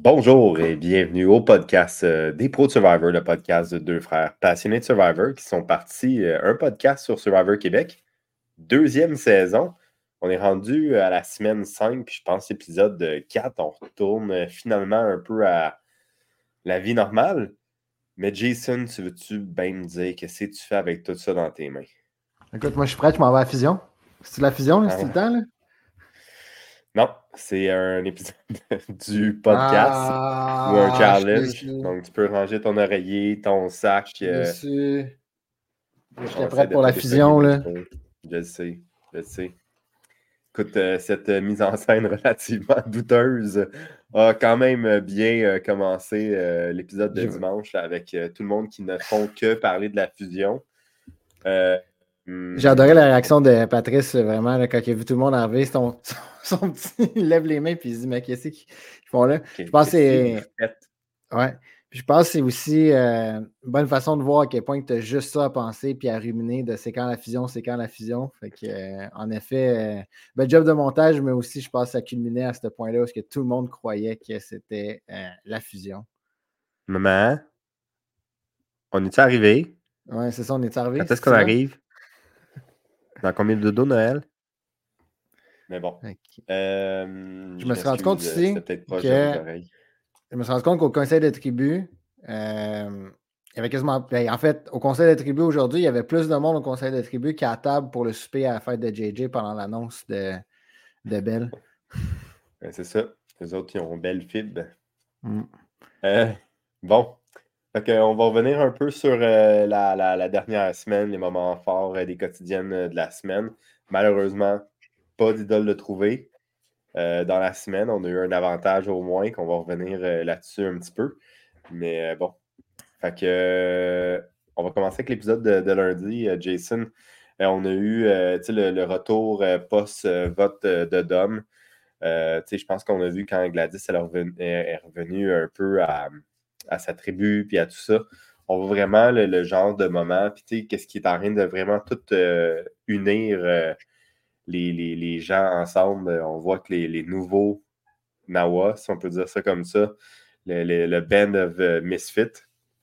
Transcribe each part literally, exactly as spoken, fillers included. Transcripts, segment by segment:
Bonjour et bienvenue au podcast euh, des Pros de Survivor, le podcast de deux frères passionnés de Survivor qui sont partis euh, un podcast sur Survivor Québec. Deuxième saison. On est rendu à la semaine cinq, puis je pense épisode quatre. On retourne euh, finalement un peu à la vie normale. Mais Jason, tu veux-tu bien me dire qu'est-ce que tu fais avec tout ça dans tes mains? Écoute, moi je suis prêt, je m'en vais à la fusion. C'est la fusion, là? Ah C'est ouais. le temps, là? Non, c'est un épisode du podcast ou un Ah, je suis challenge. déçu. Donc, tu peux ranger ton oreiller, ton sac. Je suis euh, déçu. On J'étais essaie prêt de pour ne pas la défeuiller le fusion, là. micro. Je le sais, je le sais. Écoute, euh, cette euh, mise en scène relativement douteuse a quand même bien euh, commencé euh, l'épisode de Je- dimanche avec euh, tout le monde qui ne font que parler de la fusion. Euh, J'ai adoré la hum, réaction de Patrice, vraiment, là, quand il a vu tout le monde arriver. Son, son, son petit, il lève les mains puis il se dit, mais qu'est-ce qu'ils font là? Je pense que Qu'est-ce que vous c'est. faites? Ouais. Puis je pense que c'est aussi euh, une bonne façon de voir à quel point tu as juste ça à penser puis à ruminer de c'est quand la fusion, c'est quand la fusion. Fait que, euh, en effet, euh, bel job de montage, mais aussi, je pense que ça culminait à ce point-là parce que tout le monde croyait que c'était euh, la fusion. Maman, on est-tu arrivé? Ouais, c'est ça, on est arrivé, Quand est-ce c'est qu'on ça? arrive? Dans combien de dodo, Noël? Mais bon. Ok. Euh, Je je me suis rendu compte m'excuse, euh, c'était ici peut-être proche de vos que oreilles. je me suis rendu compte qu'au conseil de tribu, euh, il y avait quasiment. Ben, en fait, au conseil de tribu aujourd'hui, il y avait plus de monde au conseil de tribu qu'à la table pour le souper à la fête de J J pendant l'annonce de, de Belle. Ouais, c'est ça. Les autres, ils ont belle fibre. Mm. Euh, bon. Fait que, on va revenir un peu sur euh, la, la- la dernière semaine, les moments forts euh, des quotidiennes euh, de la semaine. Malheureusement, pas d'idole de trouver. Euh, dans la semaine, on a eu un avantage au moins, qu'on va revenir euh, là-dessus un petit peu. Mais euh, bon. Fait que, euh, on va commencer avec l'épisode de, de lundi. Euh, Jason, euh, on a eu euh, tu sais, le, le retour euh, post-vote euh, de Dom. Euh, tu sais, je pense qu'on a vu quand Gladys elle est revenue, est revenue un peu à, à sa tribu puis à tout ça. On voit vraiment le, le genre de moment, puis tu sais, qu'est-ce qui est en train de vraiment tout euh, unir euh, les, les, les gens ensemble. On voit que les, les nouveaux Nawa, si on peut dire ça comme ça, le, le, le Band of uh, Misfit,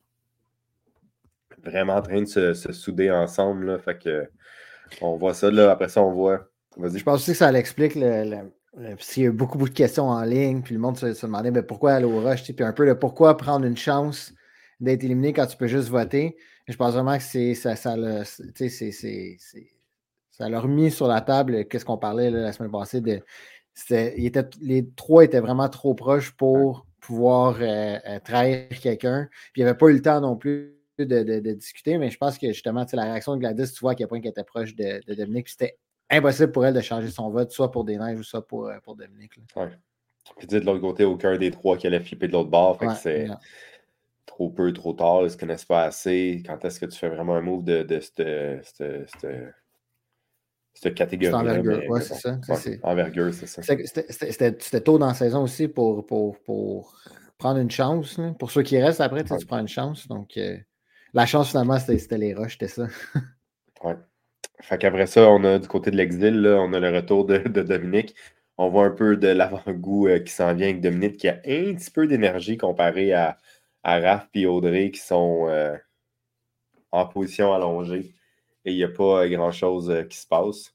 vraiment en train de se, se souder ensemble. Là, fait que on voit ça, là, après ça, on voit. Vas-y. Je pense aussi que ça l'explique. Le, le, le, parce qu'il y a eu beaucoup, beaucoup de questions en ligne, puis le monde se, se demandait mais pourquoi aller au rush, puis un peu le pourquoi prendre une chance d'être éliminé quand tu peux juste voter. Et je pense vraiment que c'est ça, ça, le, c'est, c'est, c'est, ça l'a remis sur la table qu'est-ce qu'on parlait là, la semaine passée. De, il était, les trois étaient vraiment trop proches pour pouvoir euh, euh, trahir quelqu'un. Puis il n'y avait pas eu le temps non plus de, de, de discuter, mais je pense que justement, la réaction de Gladys, tu vois à quel point elle était proche de, de Dominique. C'était impossible pour elle de changer son vote, soit pour Des Neiges ou soit pour, pour Dominique. Là. Ouais. Puis tu sais, de l'autre côté, aucun des trois qui allait flipper de l'autre bord. Fait Ouais, que c'est yeah. trop peu, trop tard. Ils se connaissent pas assez. Quand est-ce que tu fais vraiment un move de, de cette, cette, cette, cette catégorie-là? C'est Mais, ouais, mais c'est bon, ça. ouais, C'est, envergure, c'est ça. c'était, c'était, c'était tôt dans la saison aussi pour, pour, pour prendre une chance. Là. Pour ceux qui restent après, Ouais. tu prends une chance. Donc, euh, la chance, finalement, c'était, c'était les rushs, c'était ça. Ouais. Fait qu'après ça, on a du côté de l'exil, là, on a le retour de, de Dominique. On voit un peu de l'avant-goût euh, qui s'en vient avec Dominique, qui a un petit peu d'énergie comparé à, à Raph et Audrey qui sont euh, en position allongée et il n'y a pas euh, grand-chose euh, qui se passe.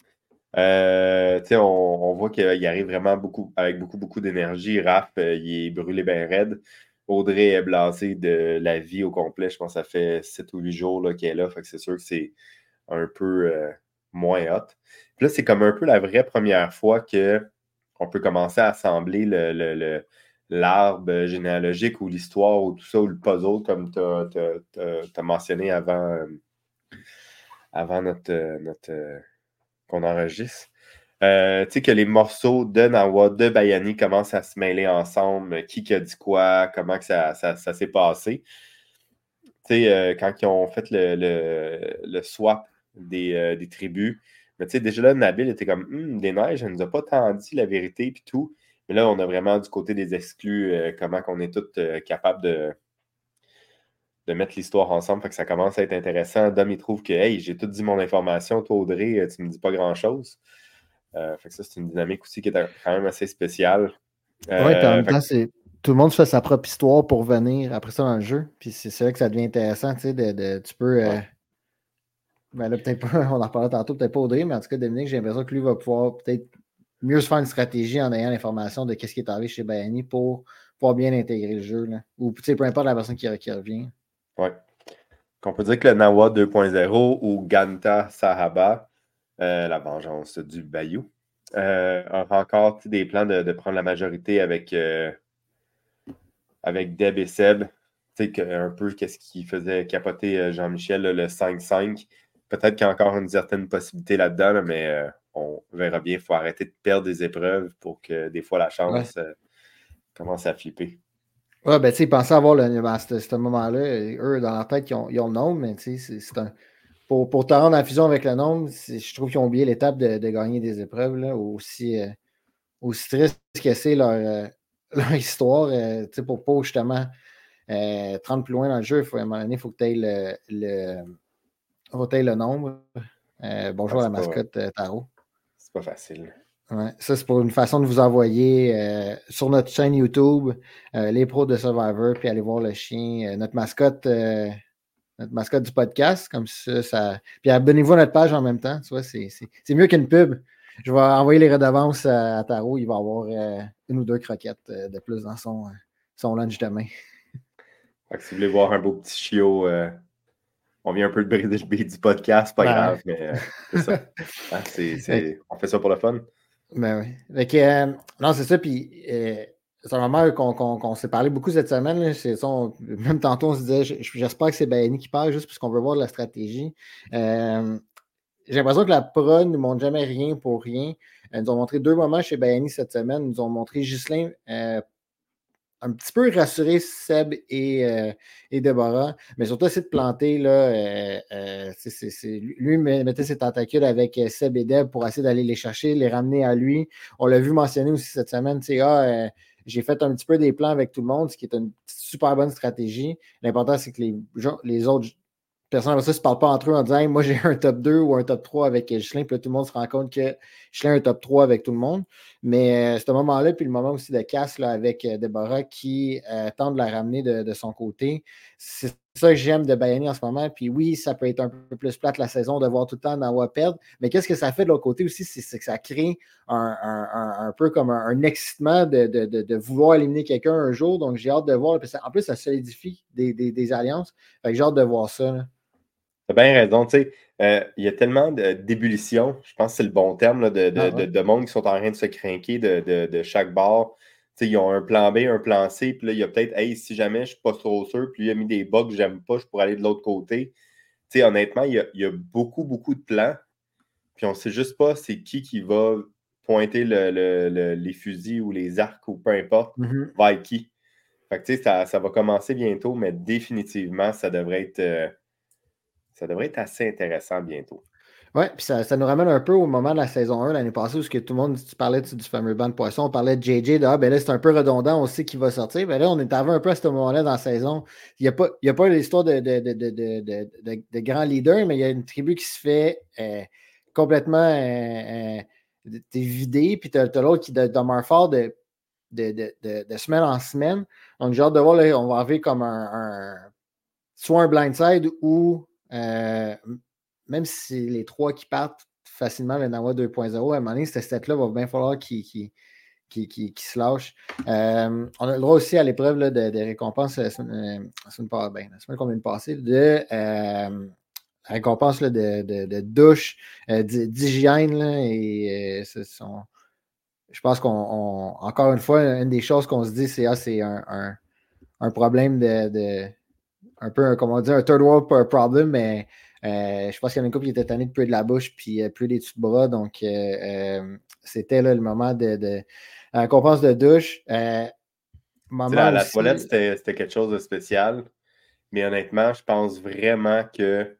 Euh, on, on voit qu'il arrive vraiment beaucoup, avec beaucoup, beaucoup d'énergie. Raph, euh, il est brûlé bien raide. Audrey est blasée de la vie au complet. Je pense que ça fait sept ou huit jours là, qu'elle est là. Fait que c'est sûr que c'est un peu euh, moins hot. Puis là, c'est comme un peu la vraie première fois qu'on peut commencer à assembler le, le, le, l'arbre généalogique ou l'histoire ou tout ça, ou le puzzle, comme tu as mentionné avant, euh, avant notre, notre, euh, qu'on enregistre. Euh, tu sais, que les morceaux de Nawa, de Bayani commencent à se mêler ensemble. Qui qui a dit quoi, comment que ça, ça, ça s'est passé. Tu sais, euh, quand ils ont fait le, le, le swap des, euh, des tribus, mais tu sais, déjà là, Nabil était comme hm, Des Neiges, elle nous a pas tant dit la vérité puis tout. Mais là, on a vraiment du côté des exclus, euh, comment qu'on est tous euh, capables de, de mettre l'histoire ensemble. Fait que ça commence à être intéressant. Dom, il trouve que hey, j'ai tout dit mon information, toi, Audrey, tu me dis pas grand-chose. Euh, fait que ça, c'est une dynamique aussi qui est quand même assez spéciale. Oui, puis en Euh, même fait temps, que, c'est, tout le monde se fait sa propre histoire pour venir après ça dans le jeu. Puis c'est ça que ça devient intéressant, tu sais, de, de, tu peux... Euh, ouais. ben là, peut-être pas, on en reparlera tantôt, peut-être pas Audrey, mais en tout cas, Dominique, j'ai l'impression que lui va pouvoir peut-être mieux se faire une stratégie en ayant l'information de qu'est-ce qui est arrivé chez Bayani pour pouvoir bien intégrer le jeu. Là. Ou, tu sais, peu importe la personne qui, qui revient. Ouais. On peut dire que le Nawa deux point zéro ou Ganta Sahaba, euh, la vengeance du Bayou, euh, aura encore des plans de, de prendre la majorité avec, euh, avec Deb et Seb. Tu sais, un peu qu'est-ce qui faisait capoter euh, Jean-Michel, là, le cinq cinq. Peut-être qu'il y a encore une certaine possibilité là-dedans, là, mais euh, on verra bien. Il faut arrêter de perdre des épreuves pour que des fois la chance Ouais. euh, commence à flipper. Ouais, ben, tu sais, ils pensaient avoir le, ben, à ce, ce moment-là, eux, dans leur tête, ils ont, ils ont le nombre, mais tu sais, c'est, c'est un. Pour, pour te rendre en fusion avec le nombre, je trouve qu'ils ont oublié l'étape de, de gagner des épreuves, là, aussi, euh, aussi triste que c'est leur, euh, leur histoire, euh, tu sais, pour pas justement euh, te rendre plus loin dans le jeu, il faut, à un moment donné, il faut que tu aies le, le, faut que t'aies le nombre. Euh, Ouais, bonjour à la c'est pas, mascotte euh, Taro. c'est pas facile. Ouais, ça, c'est pour une façon de vous envoyer euh, sur notre chaîne YouTube euh, les pros de Survivor, puis aller voir le chien, euh, notre mascotte, euh, notre mascotte du podcast, comme ça, ça. Puis abonnez-vous à notre page en même temps, tu vois, c'est, c'est, c'est mieux qu'une pub. Je vais envoyer les redevances à, à Taro, il va avoir euh, une ou deux croquettes euh, de plus dans son, euh, son lunch demain. Fait que si vous voulez voir un beau petit chiot, euh, on vient un peu de briser le beat du podcast, pas Ben, grave, mais euh, c'est ça. Hein, c'est, ouais. c'est... On fait ça pour le fun. Ben oui. Fait que, euh, non, c'est ça. Puis, euh, c'est un moment qu'on qu'on, qu'on s'est parlé beaucoup cette semaine. Là, c'est ça, on- même tantôt, on se disait, j- j'espère que c'est Bayani qui parle juste parce qu'on veut voir de la stratégie. Euh, j'ai l'impression que la prod ne nous montre jamais rien pour rien. Ils nous ont montré deux moments chez Bayani cette semaine. Ils nous ont montré Ghislain euh, un petit peu rassurer Seb et, euh, et Deborah, mais surtout essayer de planter. Là, euh, euh, c'est, c'est, c'est, lui mettait ses tentacules avec euh, Seb et Deb pour essayer d'aller les chercher, les ramener à lui. On l'a vu mentionner aussi cette semaine. Ah, euh, j'ai fait un petit peu des plans avec tout le monde, ce qui est une super bonne stratégie. L'important, c'est que les, les autres personnes après ça ne se parlent pas entre eux en disant hey, moi j'ai un top deux ou un top trois avec Ghislain, puis là, tout le monde se rend compte que Ghislain a un top trois avec tout le monde. Mais euh, ce moment-là, puis le moment aussi de casse là, avec euh, Deborah qui euh, tente de la ramener de, de son côté, c'est ça que j'aime de Bayani en ce moment. Puis oui, ça peut être un peu plus plate la saison de voir tout le temps Nawa perdre, mais qu'est-ce que ça fait de l'autre côté aussi, c'est, c'est que ça crée un, un, un, un peu comme un, un excitement de, de, de, de vouloir éliminer quelqu'un un jour. Donc j'ai hâte de voir. Puis ça, en plus, ça solidifie des, des, des alliances. Fait que j'ai hâte de voir ça. Là. Tu as bien raison. Tu sais, euh, il y a tellement de- d'ébullition, je pense que c'est le bon terme, là, de, de, Ah, de, ouais. de monde qui sont en train de se craquer de, de, de chaque bord. Tu sais, ils ont un plan B, un plan C, puis là, il y a peut-être, hey, si jamais je ne suis pas trop sûr, puis il a mis des bugs que j'aime pas, je pourrais aller de l'autre côté. Tu sais, honnêtement, il y a, il y a beaucoup, beaucoup de plans, puis on ne sait juste pas c'est qui qui va pointer le, le- le- les fusils ou les arcs ou peu importe, Mm-hmm. vers qui. Fait que, tu sais, ça, ça va commencer bientôt, mais définitivement, ça devrait être, euh, ça devrait être assez intéressant bientôt. Oui, puis ça, ça nous ramène un peu au moment de la saison un l'année passée où ce que tout le monde, tu parlais du, du fameux banc de poisson, on parlait de J J, de ah, ben là, c'est un peu redondant, on sait qu'il va sortir. Ben là, on est arrivé un peu à ce moment-là dans la saison. Il n'y a pas, il y a pas l'histoire de, de, de, de, de, de, de, de grands leaders, mais il y a une tribu qui se fait euh, complètement euh, euh, t'es vidé, puis tu as, l'autre qui de- demeure fort de, de, de, de, de semaine en semaine. Donc, j'ai hâte de voir, là, on va arriver comme un, un soit un blindside ou euh, même si c'est les trois qui partent facilement le Nawa deux point zéro, à un moment donné, cette step-là va bien falloir qu'il qu qu qu qu se lâche. Euh, on a le droit aussi à l'épreuve là, de, de récompense la semaine, la semaine, ben, la semaine qu'on vient de passer, de euh, récompense là, de, de, de douche, euh, d'hygiène. Là, et euh, sont, je pense qu'on, on, encore une fois, une des choses qu'on se dit, c'est ah, c'est un, un, un problème de, de un peu, comme on dit, un third world problem, mais euh, je pense qu'il y en a une couple qui était tanné de plus de la bouche puis euh, plus des dessous de bras. Donc, euh, euh, c'était là, le moment de, de la récompense de douche. Euh, Tu sais, moment la, la toilette, aussi. c'était c'était quelque chose de spécial. Mais honnêtement, je pense vraiment que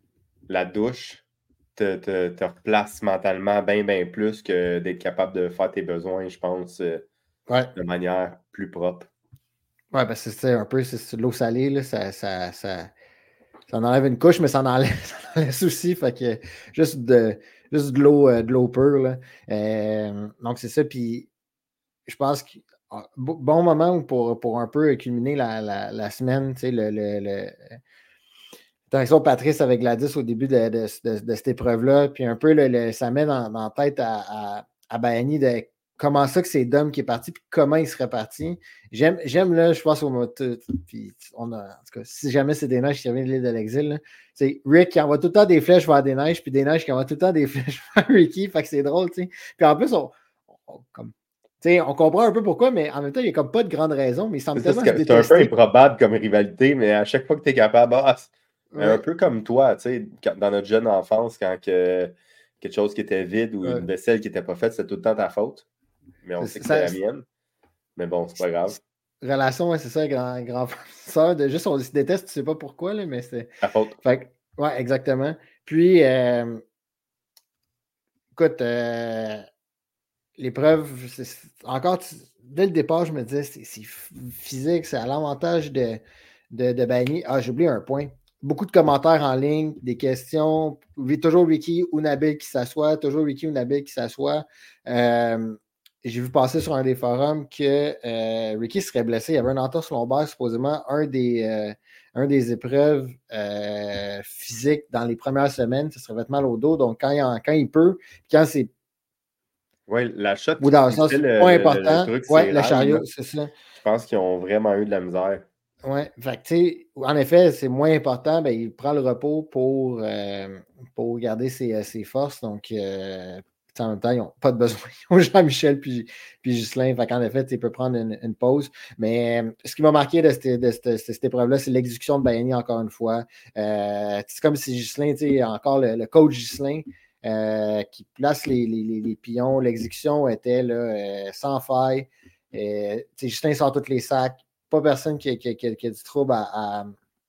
la douche te, te, te replace mentalement bien, bien plus que d'être capable de faire tes besoins, je pense, euh, Ouais, de manière plus propre. ouais ben c'est ça, un peu, c'est c'est de l'eau salée, là, ça, ça, ça, ça en enlève une couche, mais ça en enlève, ça en laisse aussi. Fait que juste de, juste de l'eau, euh, de l'eau pure. Là. Euh, donc, c'est ça. Puis, je pense que bon moment pour, pour un peu culminer la, la, la semaine, tu sais, le, le, le interaction de Patrice avec Gladys au début de, de, de, de cette épreuve-là, puis un peu le, le, ça met dans, dans la tête à, à, à Bayani de comment ça que c'est Dom qui est parti, puis comment il serait parti. J'aime, j'aime là, je pense au mot, puis on a, en tout cas, si jamais c'est des neiges qui reviennent de l'île de l'exil, c'est Rick qui envoie tout le temps des flèches vers des neiges, puis des neiges qui envoient tout le temps des flèches vers Ricky, fait que c'est drôle, tu sais. Puis en plus, on, on comme, t'sais, on comprend un peu pourquoi, mais en même temps, il n'y a comme pas de grande raison, mais il semble C'est, ça, tellement se c'est, c'est un peu détester. improbable comme rivalité, mais à chaque fois que tu es capable, ah, Ouais. un peu comme toi, tu sais, dans notre jeune enfance, quand que, quelque chose qui était vide ou Ouais. une vaisselle qui n'était pas faite, c'est tout le temps ta faute. Mais on C'est- sait que ça- c'était la mienne. Mais bon, c'est pas grave. Relation, ouais, c'est ça, grand, grand frère de juste, on se déteste, tu sais pas pourquoi, là, mais c'est. Ta faute. Fait que, ouais, exactement. Puis, euh, écoute, euh, l'épreuve, c'est- c'est- encore, tu- dès le départ, je me disais, c'est c'est f- physique, c'est à l'avantage de, de, de Bagny. Ah, j'ai oublié un point. Beaucoup de commentaires en ligne, des questions. Oui, toujours Ricky ou Nabil qui s'assoit, toujours Ricky ou Nabil qui s'assoit. Euh, j'ai vu passer sur un des forums que euh, Ricky serait blessé. Il y avait un entorse lombaire, supposément, un des, euh, un des épreuves euh, physiques dans les premières semaines. Ça serait fait mal au dos. Donc, quand il, en- quand il peut, quand c'est Oui, la shot ou qui dans le poussait sens le, pas le, le, le important, truc, ouais, c'est le rails, là. chariot, c'est ça. Je pense qu'ils ont vraiment eu de la misère. Ouais, fait que, tu sais, en effet, c'est moins important, ben, il prend le repos pour, euh, pour garder ses, ses forces. Donc, euh, en même temps, ils n'ont pas de besoin. Ils ont Jean-Michel puis, puis Ghislain. Fait qu'en effet, il peut prendre une, une pause. Mais euh, ce qui m'a marqué de cette, de cette, cette épreuve-là, c'est l'exécution de Bayani, encore une fois. Euh, c'est comme si Ghislain, tu sais, encore le, le coach Ghislain, euh, qui place les, les, les, les pions. L'exécution était là, euh, sans faille. Euh, Ghislain sort tous les sacs. Pas personne qui, qui, qui, qui a du trouble à, à,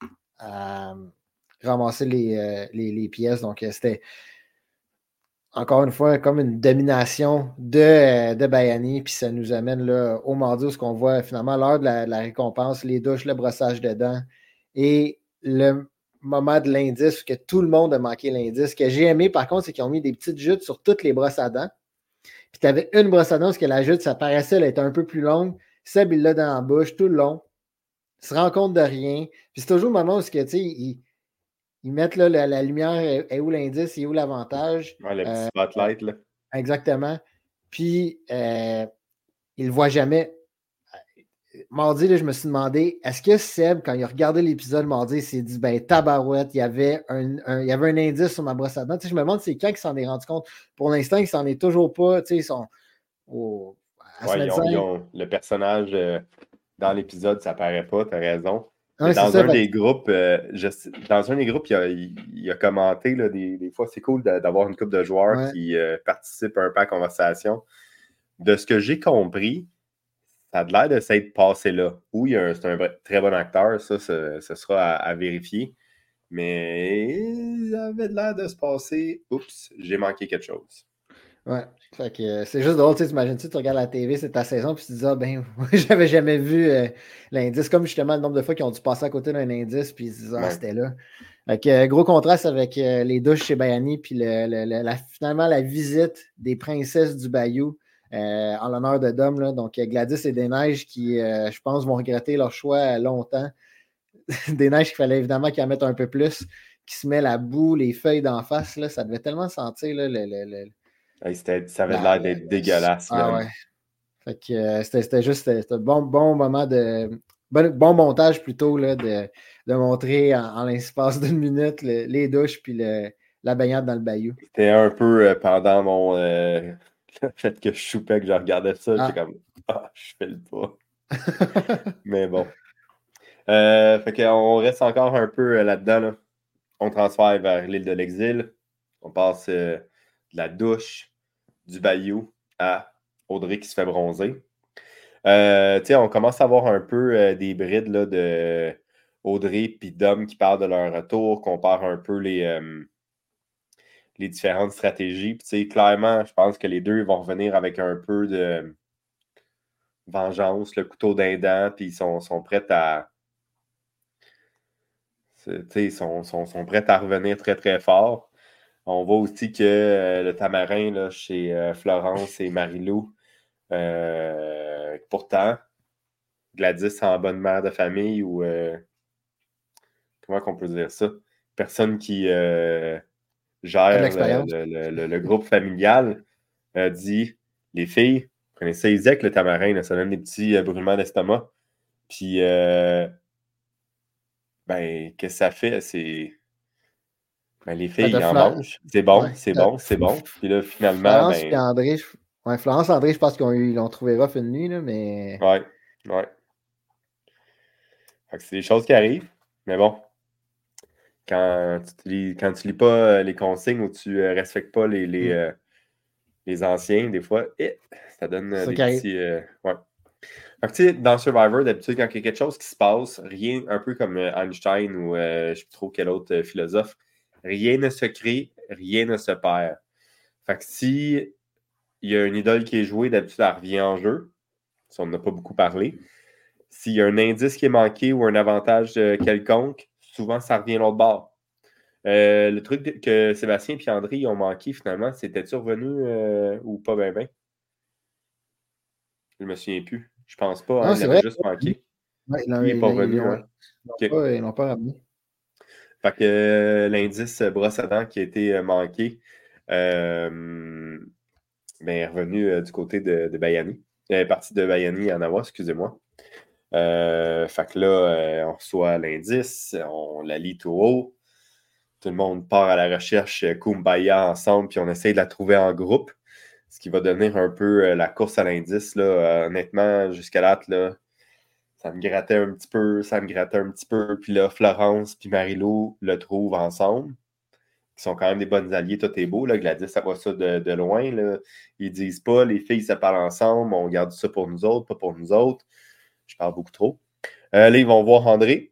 à ramasser les, euh, les, les, pièces. Donc, c'était encore une fois comme une domination de, de Bayani. Puis ça nous amène là, au mardi où ce qu'on voit finalement l'heure de la, de la récompense, les douches, le brossage de dents et le moment de l'indice que tout le monde a manqué l'indice. Ce que j'ai aimé par contre, c'est qu'ils ont mis des petites jutes sur toutes les brosses à dents. Puis tu avais une brosse à dents parce que la jute, ça paraissait, elle était un peu plus longue. Seb, il l'a dans la bouche tout le long. Il se rend compte de rien. Puis c'est toujours le moment où que, ils, ils mettent là, la, la lumière est, est où l'indice, est où l'avantage. Ouais, le petit Euh, spotlight, là. exactement. Puis euh, il ne le voit jamais. Mardi, là, je me suis demandé, est-ce que Seb, quand il a regardé l'épisode mardi, il s'est dit, ben tabarouette, il y avait un, un, il y avait un indice sur ma brosse à dents. Tu sais, je me demande c'est quand il s'en est rendu compte. Pour l'instant, il s'en est toujours pas. Tu sais, ils sont au, à Ouais, ils semaine ont, ils cinq. ont, le personnage euh, dans l'épisode, ça paraît pas, t'as raison. Mais Ouais, c'est dans ça. un Fait, des groupes, euh, je, dans un des groupes, il a, il, il a commenté, là, des, des fois, c'est cool de, d'avoir une couple de joueurs ouais. qui euh, participent un peu à la conversation. De ce que j'ai compris, ça a l'air de s'être passé là. Oui, un, c'est un vrai, très bon acteur, ça, ce, ce sera à, à vérifier. Mais ça avait l'air de se passer. Oups, j'ai manqué quelque chose. Ouais. Fait que euh, c'est juste drôle, tu t'imagines-tu, tu regardes la T V, c'est ta saison, puis tu te dis, ah ben, j'avais jamais vu euh, l'indice, comme justement le nombre de fois qu'ils ont dû passer à côté d'un indice, puis ils se disent, ah, Ouais. c'était là. Fait que euh, gros contraste avec euh, les douches chez Bayani, puis le, le, le, la, finalement la visite des princesses du Bayou euh, en l'honneur de Dom. Là. Donc Gladys et Des Neiges qui, euh, je pense, vont regretter leur choix longtemps. Des Neiges qu'il fallait évidemment qu'ils en mettent un peu plus, qui se met la boue, les feuilles d'en face, là, ça devait tellement sentir là, le, le, le Hey, c'était, ça avait la, l'air la, d'être la... dégueulasse, Ah man. ouais. Fait que euh, c'était, c'était juste c'était un bon, bon moment de. Bon, bon montage plutôt là, de, de montrer en, en l'espace d'une minute le, les douches puis le, la baignade dans le bayou. C'était un peu euh, pendant mon. Euh, le fait que je choupais, que je regardais ça, j'étais Ah. comme. Ah, je fais le pas. Mais bon. Euh, fait qu'on reste encore un peu euh, là-dedans. Là. On transfère vers l'île de l'exil. On passe euh, de la douche du bayou à Audrey qui se fait bronzer. Euh, on commence à avoir un peu euh, des brides là, de Audrey et Dom qui parlent de leur retour, compare un peu les, euh, les différentes stratégies. Puis, clairement, je pense que les deux vont revenir avec un peu de vengeance, le couteau d'un dent, puis ils sont, sont prêts à. Ils sont, sont, sont prêts à revenir très très fort. On voit aussi que euh, le tamarin là, chez euh, Florence et Marilou, euh, Euh, pourtant, Gladys en bonne mère de famille ou euh, comment qu'on peut dire ça? Personne qui euh, gère le, le, le, le groupe familial a dit les filles, vous connaissez Isaac, le tamarin, là, ça donne des petits euh, brûlements d'estomac. Puis, euh, ben, qu'est-ce que ça fait? C'est. Ben, les filles, ils en Fla... mangent. C'est bon, ouais. c'est bon, c'est bon. Puis là, finalement, Florence ben. et André, je... ouais, Florence et André, je pense qu'ils ont eu... l'ont trouvé rough une nuit, là, mais. Ouais, ouais. Fait que c'est des choses qui arrivent. Mais bon, quand tu lis, quand tu lis pas les consignes ou tu ne respectes pas les, les, mm. euh, les anciens, des fois, eh, ça donne euh, des petits. Euh, ouais. Fait que, tu sais, dans Survivor, d'habitude, quand il y a quelque chose qui se passe, rien, un peu comme Einstein ou euh, je ne sais plus trop quel autre euh, philosophe, rien ne se crée, rien ne se perd. Fait que si il y a une idole qui est jouée, d'habitude, elle revient en jeu. Si on n'a pas beaucoup parlé. S'il y a un indice qui est manqué ou un avantage euh, quelconque, souvent, ça revient l'autre bord. Euh, le truc que Sébastien et André ont manqué, finalement, c'était-tu revenu euh, ou pas bien, bien? Je ne me souviens plus. Je pense pas. Non, hein, c'est il vrai. avait juste manqué. Ouais, Lui, il n'est pas revenu. Ils hein? l'ont okay. pas, pas ramené. Fait que euh, l'indice brosse à dents qui a été euh, manqué euh, ben, est revenu euh, du côté de, de Bayani. Il est parti de Bayani à Nawa, excusez-moi. Euh, fait que là, euh, on reçoit l'indice, on la lit tout haut. Tout le monde part à la recherche euh, Kumbaya ensemble, puis on essaie de la trouver en groupe. Ce qui va devenir un peu euh, la course à l'indice. Là. Euh, honnêtement, jusqu'à date, là, ça me grattait un petit peu, ça me grattait un petit peu. Puis là, Florence puis Marie-Lou le trouvent ensemble. Ils sont quand même des bonnes alliés, tout est beau. Là. Gladys, ça voit ça de, de loin. Là. Ils disent pas, les filles, ça parle ensemble, on garde ça pour nous autres, pas pour nous autres. Je parle beaucoup trop. Euh, là, ils vont voir André.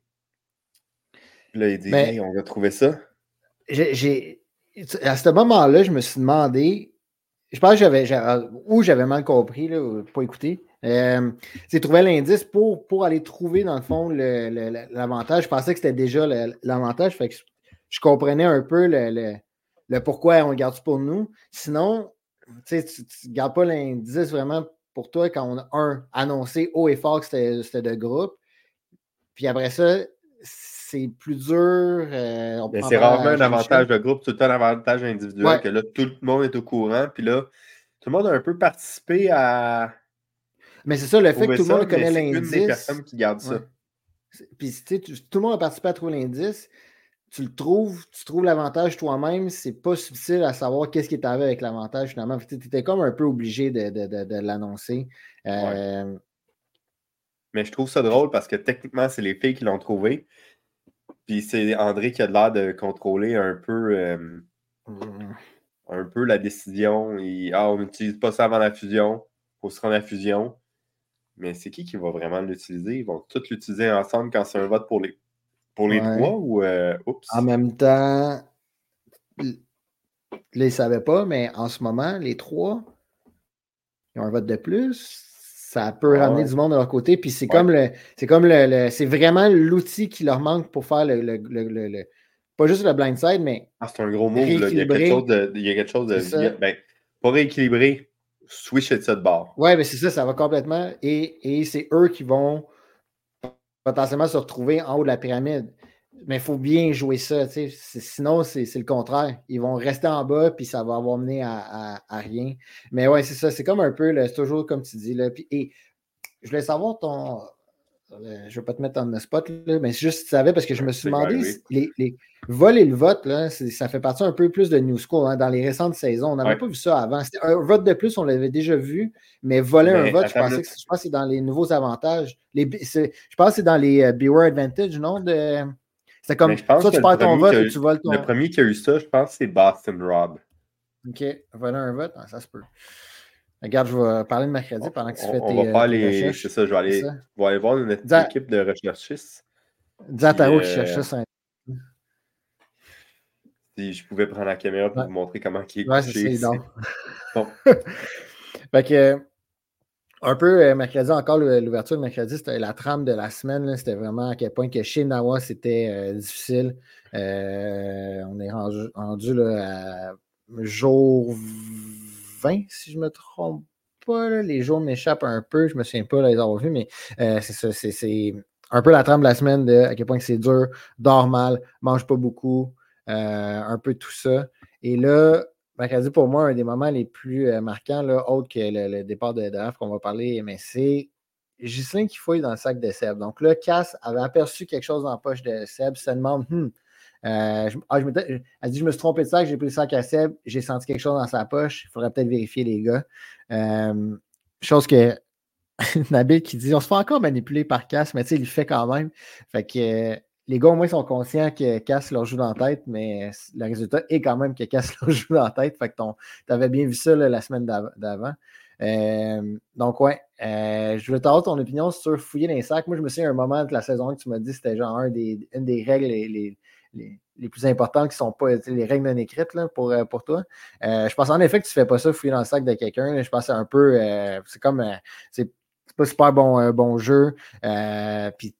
Puis là, il dit, Mais, hey, on va trouver ça. J'ai, j'ai, à ce moment-là, je me suis demandé, je pense que j'avais, j'avais ou j'avais mal compris, là, pas écouté. Euh, c'est trouver l'indice pour, pour aller trouver, dans le fond, le, le, l'avantage. Je pensais que c'était déjà le, l'avantage. Fait que je, je comprenais un peu le, le, le pourquoi on le garde pour nous. Sinon, tu ne gardes pas l'indice vraiment pour toi quand on a un annoncé haut et fort que c'était, c'était de groupe. Puis après ça, c'est plus dur. Euh, Mais c'est rarement un avantage de groupe, tout le temps un avantage individuel, ouais. que là, tout le monde est au courant. Puis là, tout le monde a un peu participé à. Mais c'est ça, le fait que tout le monde ça, connaît l'indice. C'est l'indice. une des personnes qui garde ça. Ouais. Puis, tu sais, tout le monde a participé à trouver l'indice. Tu le trouves, tu trouves l'avantage toi-même, c'est pas difficile à savoir qu'est-ce qui est arrivé avec l'avantage finalement. Tu étais comme un peu obligé de, de, de, de l'annoncer. Euh... Ouais. Mais je trouve ça drôle parce que techniquement, c'est les filles qui l'ont trouvé. Puis c'est André qui a l'air de contrôler un peu, euh, mm. un peu la décision. Et, ah, on n'utilise pas ça avant la fusion. Il faut se rendre à la fusion. Mais c'est qui qui va vraiment l'utiliser? Ils vont tous l'utiliser ensemble quand c'est un vote pour les, pour les ouais. trois ou euh, oups? En même temps, là, ils ne savaient pas, mais en ce moment, les trois, ils ont un vote de plus. Ça peut ah, ramener ouais. du monde de leur côté. Puis c'est ouais. comme le. C'est comme le, le. C'est vraiment l'outil qui leur manque pour faire le. le, le, le, le pas juste le blindside, mais. Ah, c'est un gros move. Là. Il y a quelque chose de. Il y a quelque chose de via, ben, pas rééquilibré. Switch de ça de bord. Oui, mais c'est ça, ça va complètement. Et, et c'est eux qui vont potentiellement se retrouver en haut de la pyramide. Mais il faut bien jouer ça. C'est, sinon, c'est, c'est le contraire. Ils vont rester en bas, puis ça va avoir mené à, à, à rien. Mais ouais, c'est ça. C'est comme un peu, là, c'est toujours comme tu dis. Là, puis, et je voulais savoir ton. Euh, je ne vais pas te mettre en spot, là, mais c'est juste si tu savais, parce que je me suis demandé, les, les vols et le vote, là, ça fait partie un peu plus de New School. Hein, dans les récentes saisons, on n'avait ouais. pas vu ça avant. C'était un vote de plus, on l'avait déjà vu, mais voler mais un vote, je, pensais que, je pense que c'est dans les nouveaux avantages. Les, c'est, je pense que c'est dans les uh, Beware Advantage, non? De, c'est comme, soit tu perds ton vote ou tu voles ton... Le premier qui a eu ça, je pense, c'est Boston Rob. OK, voler un vote, ah, ça se peut. Regarde, je vais parler de mercredi pendant que tu on, fais on tes, va faire tes les... recherches. C'est ça, je vais aller, je vais aller voir notre Dis équipe de recherchistes. Dis à Taro euh... qui cherche ça. Si je pouvais prendre la caméra pour ouais. vous montrer comment il est ouais, couché. C'est c'est... Bon. Fait que, un peu, euh, mercredi, encore l'ouverture de mercredi, c'était la trame de la semaine. Là, c'était vraiment à quel point que chez Nawa, c'était euh, difficile. Euh, on est rendu, rendu là, à jour vingt, si je ne me trompe pas, là, les jours m'échappent un peu, je me souviens pas de les avoir vus, mais euh, c'est ça, c'est, c'est un peu la trame de la semaine de à quel point c'est dur, dors mal, mange pas beaucoup, euh, un peu tout ça. Et là, mercredi, pour moi, un des moments les plus euh, marquants, là, autre que le, le départ de, de Raph qu'on va parler, mais c'est Ghislain qui fouille dans le sac de Seb. Donc là, Cass avait aperçu quelque chose dans la poche de Seb, se demande, hmm, euh, je, ah, je me, elle dit, je me suis trompé de sac, j'ai pris le sac à Seb, j'ai senti quelque chose dans sa poche, il faudrait peut-être vérifier, les gars. Euh, chose que Nabil qui dit, on se fait encore manipuler par Cass, mais tu sais, il le fait quand même. Fait que euh, les gars, au moins, sont conscients que Cass leur joue dans la tête, mais le résultat est quand même que Cass leur joue dans la tête. Fait que tu avais bien vu ça là, la semaine d'av- d'avant. Euh, donc, ouais, euh, je voulais t'avoir ton opinion sur fouiller dans les sacs. Moi, je me souviens un moment de la saison que tu m'as dit que c'était genre un des, une des règles les, les, les, les plus importantes qui ne sont pas les règles non écrites là, pour, pour toi. Euh, je pense en effet que tu ne fais pas ça, fouiller dans le sac de quelqu'un. Je pense que c'est un peu. Euh, c'est comme. Euh, c'est, c'est pas super bon, euh, bon jeu. Euh, Puis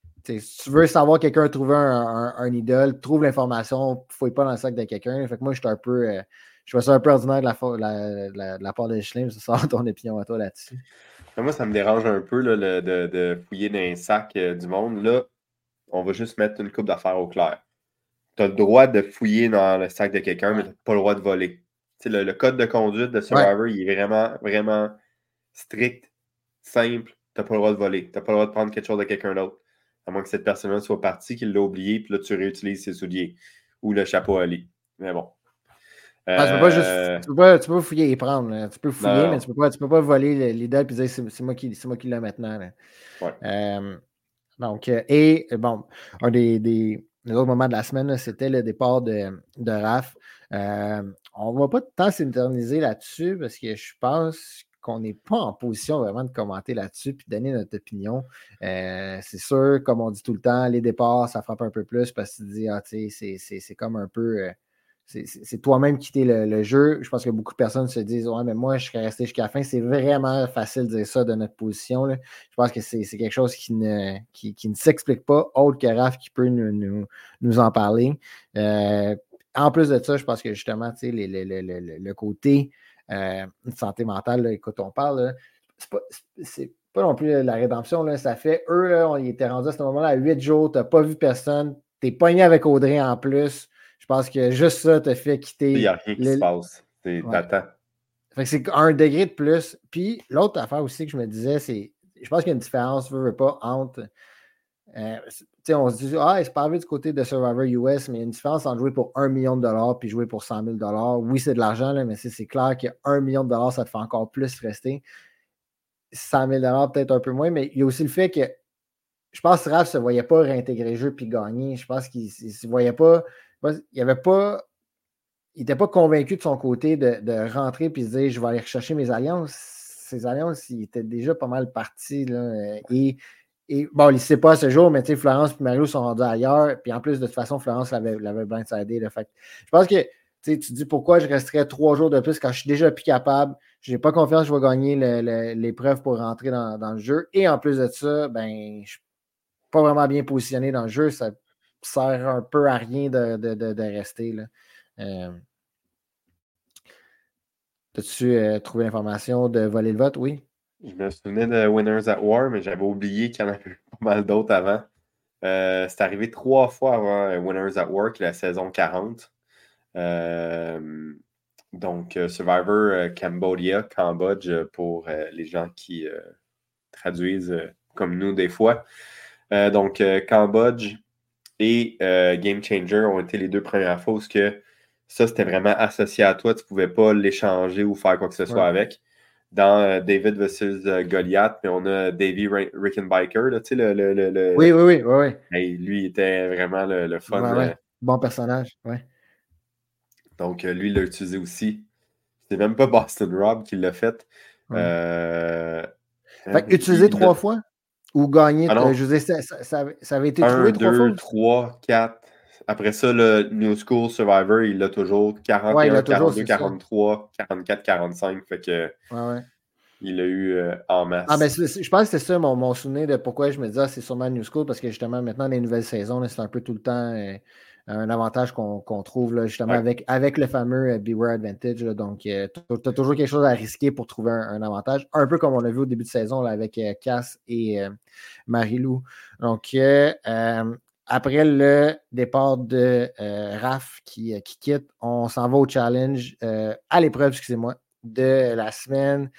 si tu veux savoir quelqu'un a trouvé un, un, un idole, trouve l'information, fouille pas dans le sac de quelqu'un. Fait que moi, je suis un peu. Euh, je vois ça un peu ordinaire de la, la, la, de la part de Ghislain. Ça sort ton opinion à toi là-dessus. Moi, ça me dérange un peu là, le, de, de fouiller dans les sacs euh, du monde. Là, on va juste mettre une coupe d'affaires au clair. Tu as le droit de fouiller dans le sac de quelqu'un, ouais. mais tu n'as pas le droit de voler. Le, le code de conduite de Survivor, ouais. il est vraiment, vraiment strict, simple. Tu n'as pas le droit de voler. Tu n'as pas le droit de prendre quelque chose de quelqu'un d'autre. À moins que cette personne-là soit partie, qu'il l'a oublié, puis là, tu réutilises ses souliers ou le chapeau à lit. Mais bon. Euh... tu peux pas juste tu peux pas, tu peux pas fouiller et prendre. Là. Tu peux fouiller, non, mais tu peux pas, tu peux pas voler l'idole et dire c'est, c'est moi qui, c'est moi qui l'ai maintenant. Ouais. Euh, donc, et bon, un des, des, des autres moments de la semaine, là, c'était le départ de, de Raph. Euh, on ne va pas tant s'éterniser là-dessus parce que je pense qu'on n'est pas en position vraiment de commenter là-dessus puis de donner notre opinion. Euh, c'est sûr, comme on dit tout le temps, les départs, ça frappe un peu plus parce que tu te dis, ah, tu sais, c'est, c'est, c'est comme un peu. Euh, C'est, c'est, c'est toi-même qui t'es le, le jeu. Je pense que beaucoup de personnes se disent ouais, mais moi, je serais resté jusqu'à la fin. C'est vraiment facile de dire ça de notre position. Là. Je pense que c'est, c'est quelque chose qui ne, qui, qui ne s'explique pas, autre que Raph qui peut nous, nous, nous en parler. Euh, en plus de ça, je pense que justement, tu sais, le, le, le, le, le côté euh, santé mentale, là, écoute, on parle, là, c'est pas. C'est, pas non plus la rédemption. Là, ça fait, eux, là, on était rendus à ce moment-là à huit jours, tu n'as pas vu personne, tu es pogné avec Audrey en plus. Je pense que juste ça te fait quitter. Il n'y a rien qui le... se passe. C'est ouais. T'attends. Fait que c'est un degré de plus. Puis l'autre affaire aussi que je me disais, c'est. Je pense qu'il y a une différence, veux, veux pas, entre. Euh, on se dit, ah, c'est pas arrivé du côté de Survivor U S, mais il y a une différence entre jouer pour un million de dollars puis jouer pour cent mille dollars. Oui, c'est de l'argent, là, mais c'est, c'est clair qu'un million de dollars, ça te fait encore plus rester. cent mille dollars, peut-être un peu moins, mais il y a aussi le fait que je pense que Raph ne se voyait pas réintégrer le jeu puis gagner. Je pense qu'il ne se voyait pas. Il avait pas. Il n'était pas convaincu de son côté de, de rentrer et se dire je vais aller rechercher mes alliances. Ses alliances, il était déjà pas mal parti. Là, et, et bon, il ne sait pas à ce jour, mais tu sais, Florence et Mario sont rendus ailleurs. Puis en plus, de toute façon, Florence l'avait, l'avait blindsidé. Là, fait, je pense que tu te dis pourquoi je resterais trois jours de plus quand je suis déjà plus capable. Je n'ai pas confiance que je vais gagner le, le, l'épreuve pour rentrer dans, dans le jeu. Et en plus de ça, ben, je suis pas vraiment bien positionné dans le jeu. Ça sert un peu à rien de, de, de, de rester. Là. Euh, As-tu euh, trouvé l'information de voler le vote? Oui. Je me souvenais de Winners at War, mais j'avais oublié qu'il y en avait eu pas mal d'autres avant. Euh, c'est arrivé trois fois avant Winners at War, qui est la saison quarante. Euh, donc, Survivor euh, Cambodia, Cambodge, pour euh, les gens qui euh, traduisent euh, comme nous des fois. Euh, donc, euh, Cambodge et euh, Game Changer ont été les deux premières fois où que ça, c'était vraiment associé à toi. Tu ne pouvais pas l'échanger ou faire quoi que ce soit ouais. avec. Dans euh, David versus euh, Goliath, mais on a Davey Rickenbicker, tu sais, le, le, le, le... Oui, oui, oui. oui, oui. Hey, lui, il était vraiment le, le fun. Ouais, ouais. Euh... Bon personnage, oui. Donc, euh, lui, il l'a utilisé aussi. C'est même pas Boston Rob qui l'a fait. Ouais. Euh... Fait euh, utilisé trois l'a... fois? Ou gagné? Ah euh, je veux dire, ça, ça, ça, ça avait été un, trouvé trois deux, fois? un, deux, trois, quatre. Après ça, le New School Survivor, il l'a toujours quarante et un, ouais, quarante-deux, quarante-trois, quarante-quatre, quarante-cinq. Fait que ouais, ouais. il l'a eu euh, en masse. Ah, ben, je pense que c'était ça mon, mon souvenir de pourquoi je me disais ah, c'est sûrement New School, parce que justement, maintenant, les nouvelles saisons, là, c'est un peu tout le temps. Euh, un avantage qu'on, qu'on trouve là, justement Ouais. avec, avec le fameux euh, Beware Advantage. Là, donc, euh, tu as toujours quelque chose à risquer pour trouver un, un avantage. Un peu comme on l'a vu au début de saison là, avec euh, Cass et euh, Marilou. Donc, euh, euh, après le départ de euh, Raph qui, euh, qui quitte, on s'en va au challenge, euh, à l'épreuve, excusez-moi, de la semaine.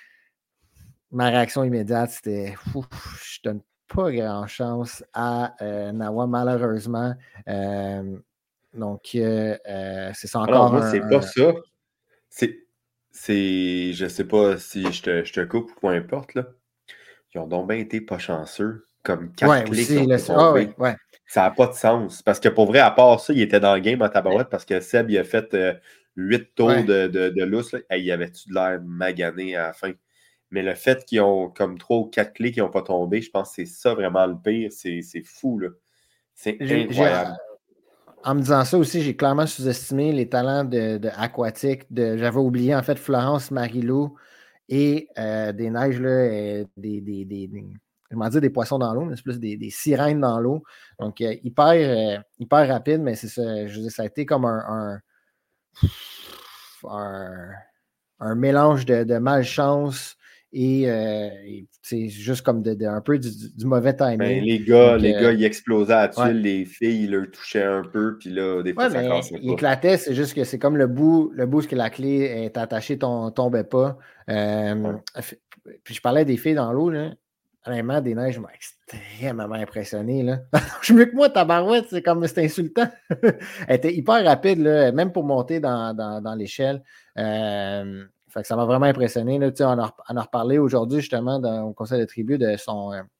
Ma réaction immédiate, c'était ouf, je donne pas grand chance à euh, Nawa, malheureusement. Euh, donc, euh, euh, c'est ça Ah non, encore moi, un. c'est pas un... ça. C'est. C'est. Je sais pas si je te, je te coupe ou peu importe, là. Ils ont donc bien été pas chanceux. Comme quatre Ouais, clés qui aussi. ont Là, pas c'est... Ah, ouais, tombé. ouais. Ça n'a pas de sens. Parce que pour vrai, à part ça, il était dans le game en tabarouette parce que Seb, il a fait euh, huit tours Ouais. de, de, de lousse. Là. Hey, il avait-tu de l'air magané à la fin? Mais le fait qu'ils ont comme trois ou quatre clés qui n'ont pas tombé, je pense que c'est ça vraiment le pire. C'est, c'est fou, là. C'est J'ai, j'ai, incroyable. en me disant ça aussi, j'ai clairement sous-estimé les talents de, de aquatique. De, j'avais oublié, en fait, Florence Marilou et euh, des neiges, là, euh, des, des, des, des, je m'en dis des poissons dans l'eau, mais c'est plus des, des sirènes dans l'eau. Donc, euh, hyper, euh, hyper rapide, mais c'est ça, je veux dire, ça a été comme un, un, un, un mélange de, de malchance et, euh, et c'est juste comme de, de, un peu du, du mauvais Ben, timing. les gars, Donc, les euh, gars, ils explosaient à la ouais. tuile, les filles, ils leur touchaient un peu, puis là, des fois, Ouais, ça mais cassait il pas. éclatait, c'est juste que c'est comme le bout, le bout où que la clé est attachée, ton, tombait pas. Euh, Ouais. puis je parlais des filles dans l'eau, là. Honnêtement, des neiges m'ont extrêmement impressionné, là. Je suis mieux que moi, tabarouette, c'est comme, c'est insultant. Elle était hyper rapide, là, même pour monter dans, dans, dans l'échelle. Euh, fait que ça m'a vraiment impressionné, là. Tu sais, on a, on a reparlé aujourd'hui, justement, dans, au conseil de tribu de son... Euh,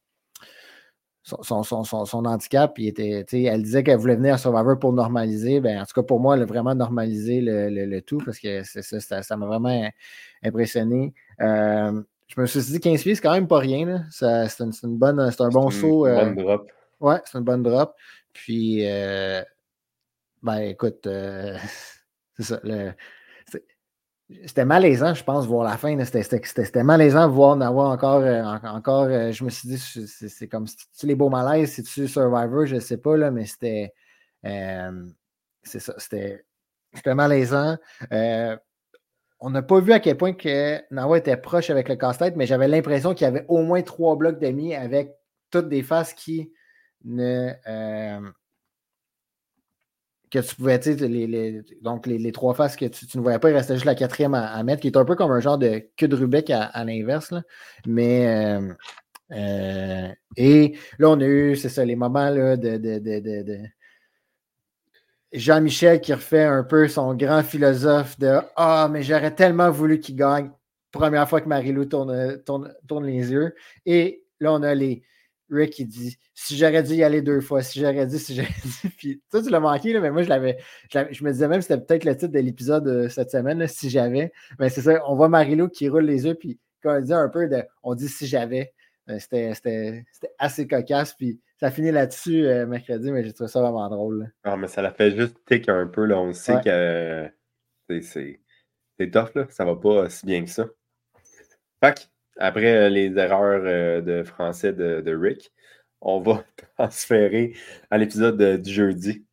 son, son, son, son handicap. Puis était, elle disait qu'elle voulait venir à Survivor pour normaliser. Ben, en tout cas, pour moi, elle a vraiment normalisé le, le, le tout parce que c'est, ça, ça, ça m'a vraiment impressionné. Euh, je me suis dit quinze pieds, c'est quand même pas rien. Là. Ça, c'est, une, c'est, une bonne, c'est un C'est bon une saut. Euh, bonne drop. ouais, c'est une bonne drop. Puis, euh, ben écoute, euh, c'est ça. Le, c'est, c'était malaisant, je pense, voir la fin. C'était, c'était, c'était malaisant de voir Nawa encore. Euh, encore euh, je me suis dit, c'est, c'est comme c'est-tu les beaux malaises, c'est-tu Survivor, je ne sais pas, là, mais c'était. Euh, c'est ça, c'était, c'était malaisant. Euh, on n'a pas vu à quel point que Nawa était proche avec le casse-tête, mais j'avais l'impression qu'il y avait au moins trois blocs demi avec toutes des faces qui ne. Euh, que tu pouvais, tu sais, les, les, donc les, les trois faces que tu, tu ne voyais pas, il restait juste la quatrième à, à mettre, qui est un peu comme un genre de queue de Rubik à, à l'inverse. Là. Mais euh, euh, et là, on a eu, c'est ça, les moments là, de, de, de, de, de Jean-Michel qui refait un peu son grand philosophe de Ah, mais j'aurais tellement voulu qu'il gagne. Première fois que Marie-Lou tourne, tourne, tourne les yeux. Et là, on a les Rick qui dit si j'aurais dû y aller deux fois, si j'aurais dû, si j'aurais dû. Puis ça, tu l'as manqué, là, mais moi, je l'avais, je l'avais. Je me disais même que c'était peut-être le titre de l'épisode de cette semaine, là, si j'avais. Mais c'est ça, on voit Marie-Lou qui roule les yeux, puis quand on dit un peu de on dit si j'avais. C'était, c'était, c'était assez cocasse. Puis ça finit là-dessus euh, mercredi, mais j'ai trouvé ça vraiment drôle. Là. Ah, mais ça la fait juste tic un peu, là. On sait Ouais. que euh, c'est, c'est, c'est tough, là. Ça va pas si bien que ça. Fait que, après euh, les erreurs euh, de français de, de Rick, on va transférer à l'épisode de- du jeudi.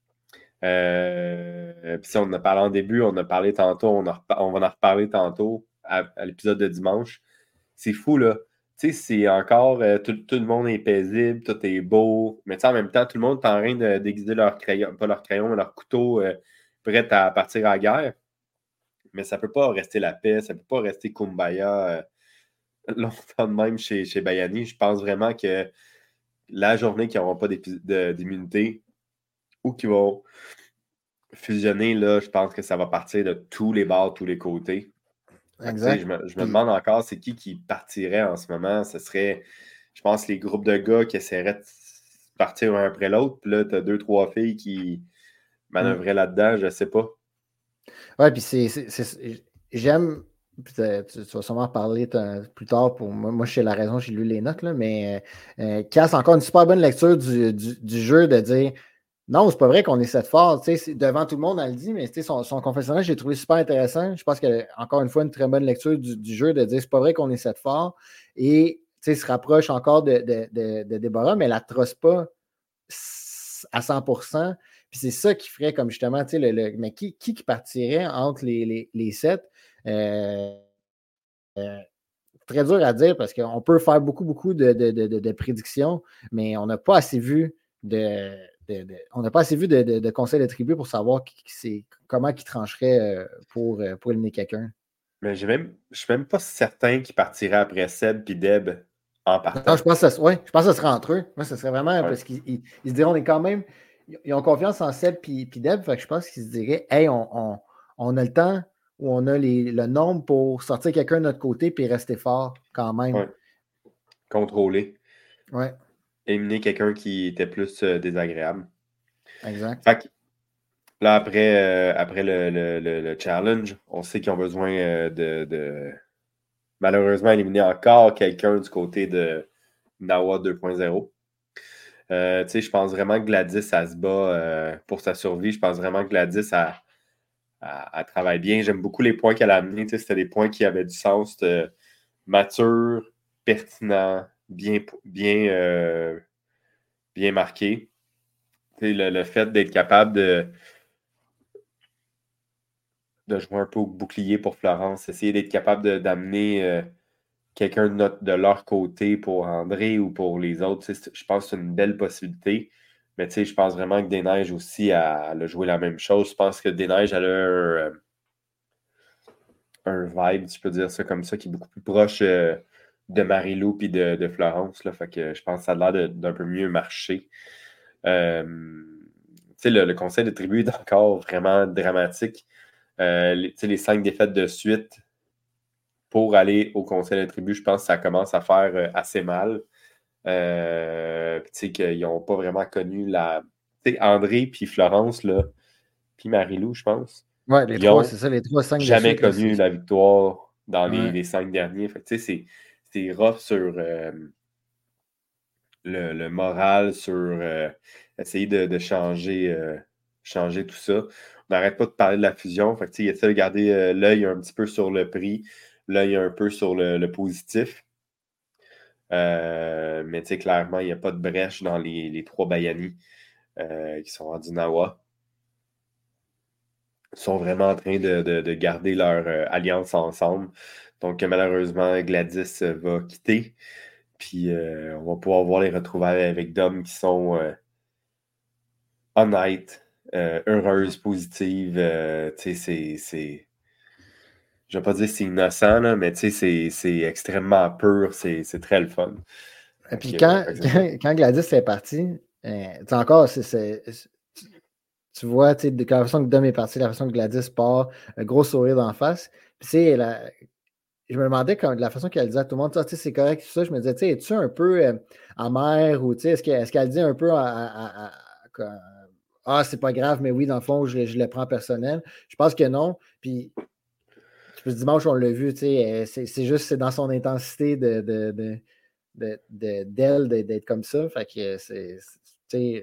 Euh, Puis si on en a parlé en début, on en a parlé tantôt, on, en repa- on va en reparler tantôt à, à l'épisode de dimanche. C'est fou, là. Tu sais, c'est encore, euh, tout, tout le monde est paisible, tout est beau, mais tu sais, en même temps, tout le monde est en train de déguiser leur crayon, pas leur crayon, mais leur couteau, euh, prêt à partir à la guerre. Mais ça peut pas rester la paix, ça peut pas rester Kumbaya euh, longtemps de même chez, chez Bayani. Je pense vraiment que la journée qu'ils n'auront pas d'épi- de- d'immunité ou qu'ils vont fusionner, là, je pense que ça va partir de tous les bords, tous les côtés. Fait que, tu sais, je Exact. me, je me Puis, demande encore c'est qui qui partirait en ce moment. Ce serait, je pense, les groupes de gars qui essaieraient de partir un après l'autre. Puis là, tu as deux, trois filles qui mm. manœuvraient là-dedans, je sais pas. Ouais, puis c'est, c'est, c'est- j'aime, puis tu, tu vas sûrement en parler t- plus tard pour moi, moi je sais la raison, j'ai lu les notes, là, mais euh, Cass, encore une super bonne lecture du, du, du jeu de dire non, c'est pas vrai qu'on est cette fort, tu sais, c'est- devant tout le monde, elle le dit, mais tu sais, son, son confessionnal, j'ai trouvé super intéressant. Je pense que, encore une fois, une très bonne lecture du, du jeu de dire c'est pas vrai qu'on est cette fort. Et tu sais, se rapproche encore de, de, de, de Déborah, mais elle la trosse pas à cent pour cent. Puis c'est ça qui ferait comme justement, tu sais, le, le, mais qui, qui qui partirait entre les, les, les sept? Euh, euh, très dur à dire parce qu'on peut faire beaucoup, beaucoup de, de, de, de prédictions, mais on n'a pas assez vu de. de, de on n'a pas assez vu de, de, de conseils de tribu pour savoir qui, qui c'est, comment il trancherait euh, pour, euh, pour éliminer quelqu'un. Mais j'ai même, je suis même pas certain qu'ils partiraient après Seb et Deb en Non, partant. je pense que ça, ouais, je pense que ça serait entre eux. Moi, ce serait vraiment Ouais. parce qu'ils ils, ils se diraient, on est quand même. Ils ont confiance en Seb et Deb, fait que je pense qu'ils se diraient, hey, on, on, on a le temps ou on a les, le nombre pour sortir quelqu'un de notre côté et rester fort quand même. Ouais. Contrôler. Ouais. Éliminer quelqu'un qui était plus euh, désagréable. Exact. Fait que là, après, euh, après le, le, le, le challenge, on sait qu'ils ont besoin euh, de, de malheureusement éliminer encore quelqu'un du côté de Nawa deux point zéro. Euh, tu sais, je pense vraiment que Gladys, elle se bat euh, pour sa survie. Je pense vraiment que Gladys, elle, elle, elle travaille bien. J'aime beaucoup les points qu'elle a amenés. Tu sais, c'était des points qui avaient du sens, mature, pertinent, bien, bien, euh, bien marqué. Tu sais, le, le fait d'être capable de, de jouer un peu au bouclier pour Florence, essayer d'être capable de, d'amener euh, quelqu'un de, notre, de leur côté pour André ou pour les autres, tu sais, je pense que c'est une belle possibilité. Mais tu sais, je pense vraiment que Desneiges aussi, elle, elle a joué la même chose. Je pense que Desneiges, elle a un, un vibe, tu peux dire ça comme ça, qui est beaucoup plus proche euh, de Marie-Lou et de, de Florence. Là, fait que je pense que ça a l'air de- d'un peu mieux marcher. Euh, tu sais, le, le conseil de tribu est encore vraiment dramatique. Euh, les, tu sais, les cinq défaites de suite pour aller au conseil de tribu, je pense que ça commence à faire euh, assez mal. Euh, tu sais, qu'ils n'ont pas vraiment connu la. Tu sais, André puis Florence, là, puis Marie-Lou, je pense, Ouais, les ils trois, ont c'est ça, les trois, cinq de jamais suite. Là, c'est... connu la victoire dans les, Ouais. les cinq derniers. Fait que, tu sais, c'est, c'est rough sur euh, le, le moral, sur euh, essayer de, de changer, euh, changer tout ça. On n'arrête pas de parler de la fusion. Fait que, tu sais, il essaie de garder euh, l'œil un petit peu sur le prix, l'œil un peu sur le, le positif. Euh, mais tu sais, clairement, il n'y a pas de brèche dans les, les trois Bayani euh, qui sont rendus Nawa. Ils sont vraiment en train de, de, de garder leur euh, alliance ensemble. Donc, malheureusement, Gladys euh, va quitter. Puis, euh, on va pouvoir voir les retrouvailles avec Dom qui sont euh, honnêtes, euh, heureuses, positives. Euh, tu sais, c'est, c'est. Je ne vais pas dire que c'est innocent, là, mais tu sais, c'est, c'est extrêmement pur. C'est, c'est très le fun. Et Fait puis que, quand, fait que c'est ça. quand, quand Gladys est partie, euh, tu sais, encore, c'est, c'est- c'est- tu vois, tu sais, de la façon que Dom est parti, la façon que Gladys part, un gros sourire d'en face. Puis, tu sais, la- je me demandais quand, de la façon qu'elle disait à tout le monde, ah, tu sais, c'est correct, tout ça. Je me disais, tu sais, es-tu un peu euh, amère ou, tu sais, est-ce qu'elle, est-ce qu'elle dit un peu à, à- à- à- ah, c'est pas grave, mais oui, dans le fond, je, je le prends personnel. Je pense que non. Puis, ce dimanche, on l'a vu, tu sais, euh, c'est, c'est juste, c'est dans son intensité de, de, de, de- de- d'elle d'être, d'être comme ça. Fait que c'est, c'est- tu sais,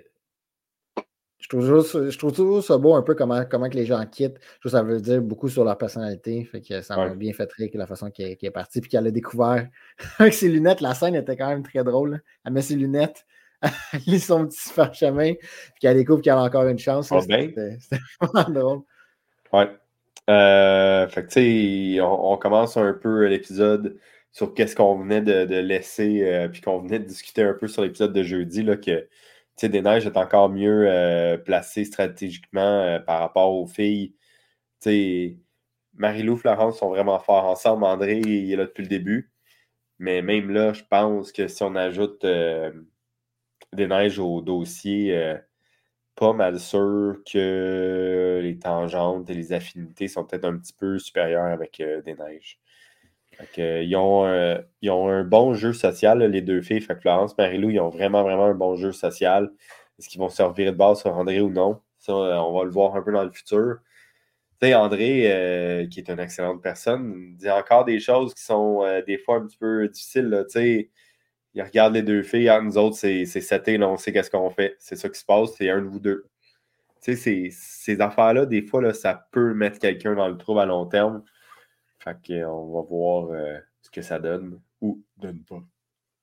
je trouve, juste- je trouve toujours ça beau un peu comment, comment que les gens quittent. Je trouve que ça veut dire beaucoup sur leur personnalité. Fait que ça m'a Ouais. bien fait rire que la façon qu'elle, qu'elle est partie. Puis qu'elle a découvert avec ses lunettes. La scène était quand même très drôle, là. Elle met ses lunettes, elle lit son petit parchemin, puis qu'elle découvre qu'elle a encore une chance, là. Ah ben? C'était, c'était vraiment drôle. Ouais. Euh, fait que, tu sais, on, on commence un peu l'épisode sur qu'est-ce qu'on venait de, de laisser, euh, puis qu'on venait de discuter un peu sur l'épisode de jeudi, là, que, tu sais, Desneiges est encore mieux euh, placé stratégiquement euh, par rapport aux filles. Tu sais, Marie-Lou, Florence sont vraiment forts ensemble. André, il est là depuis le début. Mais même là, je pense que si on ajoute euh, Desneiges au dossier, euh, pas mal sûr que les tangentes et les affinités sont peut-être un petit peu supérieures avec euh, Desneiges. Fait que, euh, ils, ont, euh, ils ont un bon jeu social, là, les deux filles. Fait que Florence, Marie-Lou, ils ont vraiment, vraiment un bon jeu social. Est-ce qu'ils vont se revirer de base sur André ou non? Ça, euh, on va le voir un peu dans le futur. Tu sais, André, euh, qui est une excellente personne, dit encore des choses qui sont euh, des fois un petit peu difficiles. Là, tu sais, il regarde les deux filles, ah, nous autres, c'est seté, là, on sait qu'est-ce qu'on fait. C'est ça qui se passe, c'est un de vous deux. Tu sais, ces, ces affaires-là, des fois, là, ça peut mettre quelqu'un dans le trouble à long terme. Fait qu'on va voir euh, ce que ça donne ou donne pas.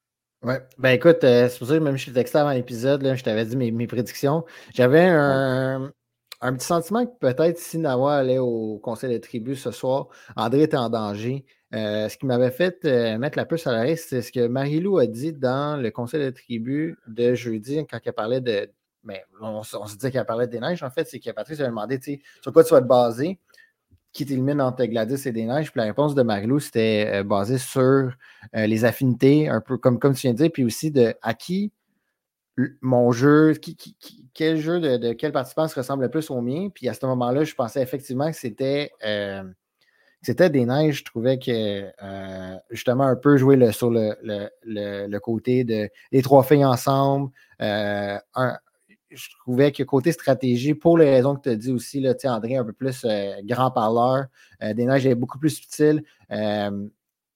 Ouais. Ben écoute, euh, c'est pour ça que même je t'ai texté avant l'épisode, là, je t'avais dit mes, mes prédictions. J'avais un, un petit sentiment que peut-être si Nawa allait au conseil de tribu ce soir, André était en danger. Euh, ce qui m'avait fait euh, mettre la puce à l'oreille, c'est ce que Marie-Lou a dit dans le conseil de tribu de jeudi, quand elle parlait de. Mais on, on se disait qu'elle parlait des neiges, en fait, c'est que Patrice avait demandé, tu sais, sur quoi tu vas te baser, qui t'élimine entre Gladys et des neiges. Puis la réponse de Marilou, c'était euh, basé sur euh, les affinités, un peu comme, comme tu viens de dire, puis aussi de à qui mon jeu, qui, qui, qui, quel jeu de, de quel participant se ressemble le plus au mien. Puis à ce moment-là, je pensais effectivement que c'était euh, c'était des neiges. Je trouvais que euh, justement un peu jouer le, sur le, le, le, le côté de les trois filles ensemble. Euh, un, je trouvais que côté stratégie, pour les raisons que tu as dit aussi, là, André, un peu plus euh, grand parleur, euh, des neiges est beaucoup plus subtil. Euh,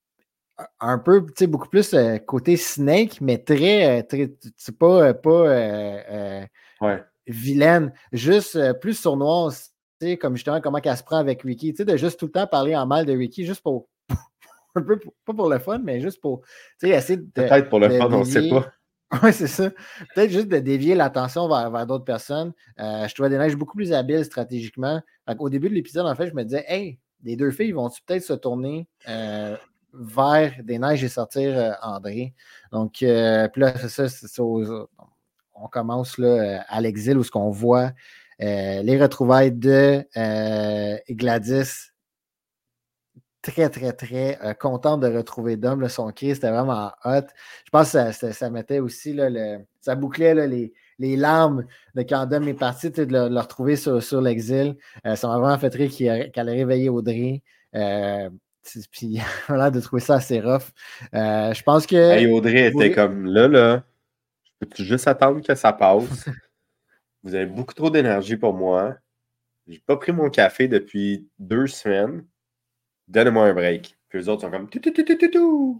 un peu, tu sais, beaucoup plus euh, côté Snake, mais très, très c'est pas, pas euh, euh, Ouais. vilaine, juste euh, plus sournoise, tu sais, comme justement comment elle se prend avec Ricky, tu sais, de juste tout le temps parler en mal de Ricky, juste pour, un peu, pour, pas pour le fun, mais juste pour, tu sais, essayer de, Peut-être pour le de fun, on ne sait dévier. pas. Oui, c'est ça. Peut-être juste de dévier l'attention vers, vers d'autres personnes. Euh, je trouvais des neiges beaucoup plus habiles stratégiquement. Au début de l'épisode, en fait, je me disais, hey, les deux filles vont-tu peut-être se tourner euh, vers des neiges et sortir euh, André. Donc, euh, puis là, c'est ça, c'est ça aux, on commence là, à l'exil où ce qu'on voit euh, les retrouvailles de euh, Gladys très, très, très euh, contente de retrouver Dom. Là, son cri, c'était vraiment hot. Je pense que ça, ça, ça mettait aussi, là, le, ça bouclait là, les, les larmes de quand Dom est parti, de le, le retrouver sur, sur l'exil. Euh, ça m'a vraiment fait rire qu'il, qu'elle a réveillé Audrey. Euh, puis, on a l'air de trouver ça assez rough. Euh, je pense que. Hey, Audrey Vous... était comme là, là. Peux-tu juste attendre que ça passe? Vous avez beaucoup trop d'énergie pour moi. J'ai pas pris mon café depuis deux semaines. Donnez-moi un break. Puis eux autres sont comme tout, tout, tout, tout, tout, tout.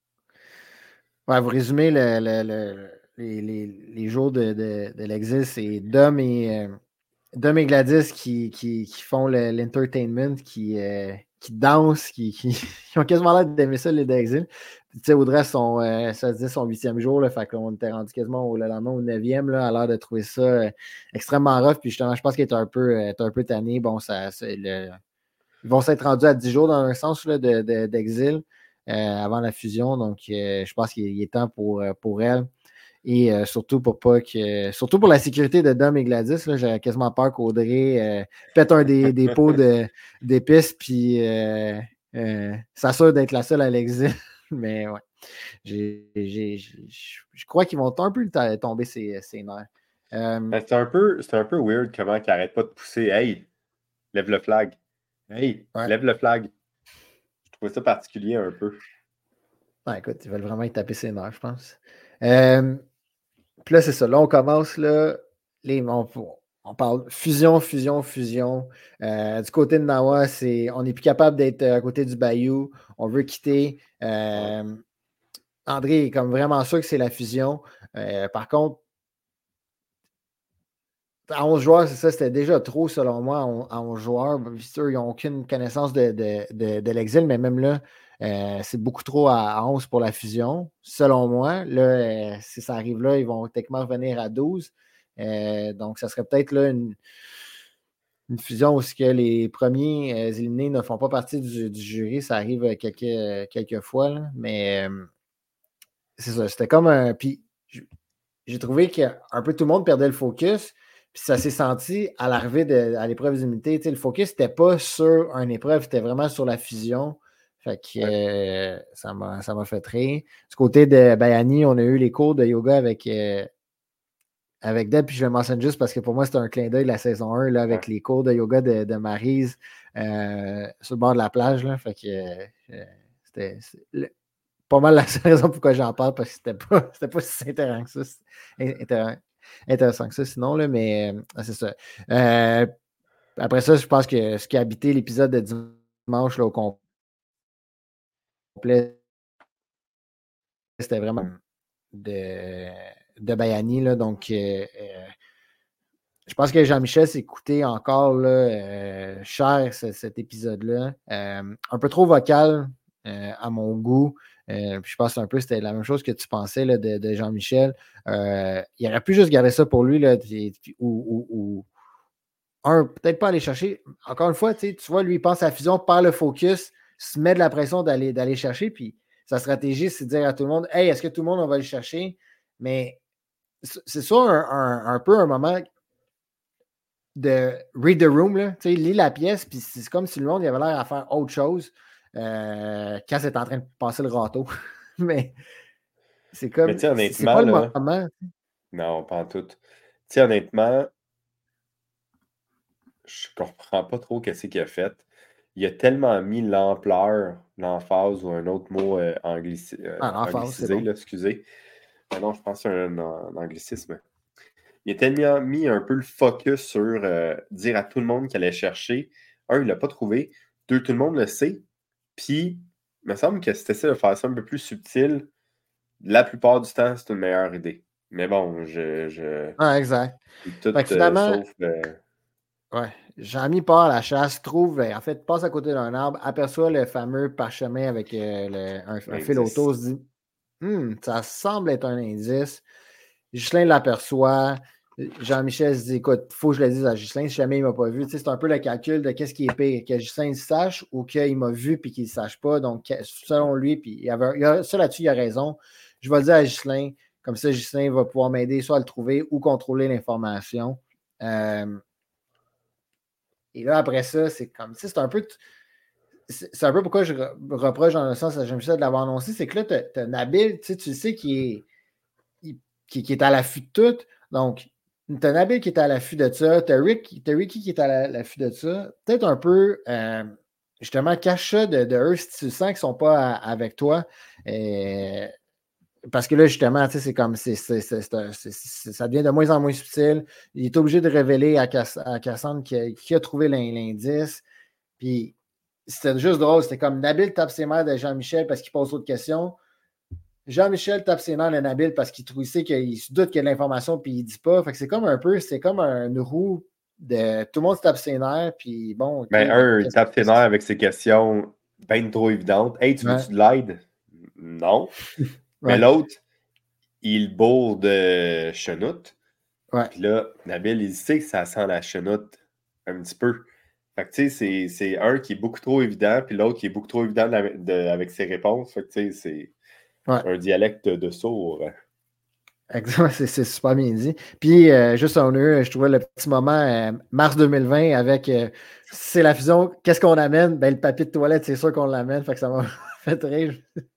Ouais, vous résumez le, le, le, les, les, les jours de, de, de l'exil, c'est Dom et, euh, Dom et Gladys qui, qui, qui font le, l'entertainment, qui, euh, qui dansent, qui, qui, qui ont quasiment l'air d'aimer ça, les d'exil. Tu sais, Audrey, son, euh, ça se dit son huitième jour, là, fait qu'on était rendu quasiment au, le lendemain au neuvième, là, à l'air de trouver ça euh, extrêmement rough. Puis justement, je pense qu'il est un peu, euh, un peu tanné. Bon, ça, c'est le, ils vont s'être rendus à dix jours dans un sens là, de, de, d'exil euh, avant la fusion. Donc, euh, je pense qu'il est temps pour, pour elle. Et euh, surtout pour pas que. Surtout pour la sécurité de Dom et Gladys, là, j'avais quasiment peur qu'Audrey euh, pète un des, des pots de, d'épices puis euh, euh, s'assure d'être la seule à l'exil. Mais ouais. J'ai, j'ai, j'ai, je crois qu'ils vont un peu tomber ses, ses nerfs. Euh, Ben, c'est un peu, c'est un peu weird comment ils n'arrêtent pas de pousser. Hey, lève le flag. Hey, ouais. lève le flag. Je trouvais ça particulier un peu. Ouais, écoute, ils veulent vraiment y taper ses nerfs, je pense. Euh, Puis là, c'est ça. Là, on commence, là, les, on, on parle fusion, fusion, fusion. Euh, du côté de Nawa, c'est, on n'est plus capable d'être à côté du Bayou. On veut quitter. Euh, André est comme vraiment sûr que c'est la fusion. Euh, par contre, à onze joueurs, c'est ça, c'était déjà trop selon moi à onze joueurs. Sûr, ils n'ont aucune connaissance de, de, de, de l'exil, mais même là, euh, c'est beaucoup trop à, à onze pour la fusion, selon moi. Là, euh, si ça arrive là, ils vont techniquement revenir à douze. Euh, donc, ça serait peut-être là une, une fusion où que les premiers euh, éliminés ne font pas partie du, du jury. Ça arrive quelques, quelques fois, là, mais euh, c'est ça. C'était comme un. Puis, j'ai trouvé qu'un peu tout le monde perdait le focus. Puis ça s'est senti à l'arrivée de, à l'épreuve d'immunité. Le focus n'était pas sur une épreuve, c'était vraiment sur la fusion. Fait que Ouais. euh, ça m'a ça m'a fait rire. Du côté de Bayani, on a eu les cours de yoga avec, euh, avec Deb, puis je le mentionne juste parce que pour moi, c'était un clin d'œil de la saison un là, avec Ouais. les cours de yoga de, de Maryse euh, sur le bord de la plage. Là. Fait que euh, c'était. c'était pas mal la seule raison pourquoi j'en parle, parce que c'était pas, c'était pas si intéressant que ça. Intéressant, intéressant que ça, sinon, là, mais euh, c'est ça. Euh, après ça, je pense que ce qui a habité l'épisode de dimanche là, au complet, c'était vraiment de, de Bayani. Là, donc, euh, euh, je pense que Jean-Michel s'est écouté encore là, euh, cher ce, cet épisode-là. Euh, un peu trop vocal euh, à mon goût. Euh, puis je pense un peu c'était la même chose que tu pensais là, de, de Jean-Michel. Euh, il aurait pu juste garder ça pour lui, là, ou, ou, ou un, peut-être pas aller chercher. Encore une fois, tu vois, lui, il pense à la fusion, perd le focus, se met de la pression d'aller, d'aller chercher, puis sa stratégie, c'est de dire à tout le monde, hey, est-ce que tout le monde, on va le chercher? Mais c'est ça un, un, un peu un moment de read the room, là, tu sais, lis la pièce, puis c'est comme si le monde il avait l'air à faire autre chose euh, quand c'est en train de passer le râteau. Mais c'est Mais comme, tu sais, c'est honnêtement, pas le là, moment. non, pas en tout. Tu sais, honnêtement, je comprends pas trop qu'est-ce qu'il a fait. Il a tellement mis l'ampleur, l'emphase ou un autre mot euh, anglici- euh, Ah, l'enfance, c'est anglicisé, bon. là, excusez. Ah non, je pense que c'est un, un anglicisme. Il a tellement mis un peu le focus sur euh, dire à tout le monde qu'il allait chercher. Un, il l'a pas trouvé. Deux, tout le monde le sait. Puis, il me semble que si tu essaies de faire ça un peu plus subtil, la plupart du temps, c'est une meilleure idée. Mais bon, je, je Ah, exact. suis Fait que tout euh, finalement, sauf. euh, ouais, Jean-Mi part à la chasse, trouve, en fait, passe à côté d'un arbre, aperçoit le fameux parchemin avec euh, le- un, un fil L'indice. auto, se dit, hmm, ça semble être un indice. Ghislain l'aperçoit. Jean-Michel se dit, écoute, il faut que je le dise à Ghislain si jamais il ne m'a pas vu. Tu sais, c'est un peu le calcul de qu'est-ce qui est pire, que Ghislain le sache ou qu'il m'a vu et qu'il ne le sache pas. Donc, selon lui, puis il y avait, il y a, ça là-dessus, il a raison. Je vais le dire à Ghislain, comme ça, Ghislain va pouvoir m'aider soit à le trouver ou contrôler l'information. Euh, et là, après ça, c'est comme, tu sais, c'est un peu, c'est un peu pourquoi je reproche dans le sens à Jean-Michel de l'avoir annoncé, c'est que là, tu as Nabil, tu sais, tu sais, qui est, qui, qui est à l'affût de tout. Donc, tu as Nabil qui est à l'affût de ça, tu as, Rick, t'as Ricky qui est à l'affût de ça. Peut-être un peu, euh, justement, cache ça de, de eux si tu sens qu'ils ne sont pas à, avec toi. Euh, parce que là, justement, c'est comme c'est, c'est, c'est, c'est, ça devient de moins en moins subtil. Il est obligé de révéler à, Cass- à Cassandre qui a, qui a trouvé l'indice. Puis c'était juste drôle. C'était comme Nabil tape ses mères de Jean-Michel parce qu'il pose d'autres questions. Jean-Michel tape ses nerfs le Nabil parce qu'il trouve, il sait qu'il se doute qu'il y a de l'information puis il dit pas. Fait que c'est comme un peu, c'est comme un roue de tout le monde se tape ses nerfs puis bon, ok, Ben, ben, un, il qu'est-ce tape ses qu'est-ce nerfs qui. avec ses questions ben trop évidentes. Hey, tu Ouais, veux-tu de l'aide? Non. Mais ouais, l'autre, il bourre de chenoute. ouais. Puis là, Nabil, il sait que ça sent la chenoute un petit peu. Fait que, tu sais, c'est, c'est un qui est beaucoup trop évident, puis l'autre qui est beaucoup trop évident de- de- avec ses réponses. Fait que, tu sais, c'est Ouais. un dialecte de sourd. Exactement, c'est, c'est super bien dit. Puis, euh, juste en eux, je trouvais le petit moment euh, mars deux mille vingt avec euh, c'est la fusion, qu'est-ce qu'on amène? Ben, le papier de toilette, c'est sûr qu'on l'amène. Fait que ça m'a fait rire.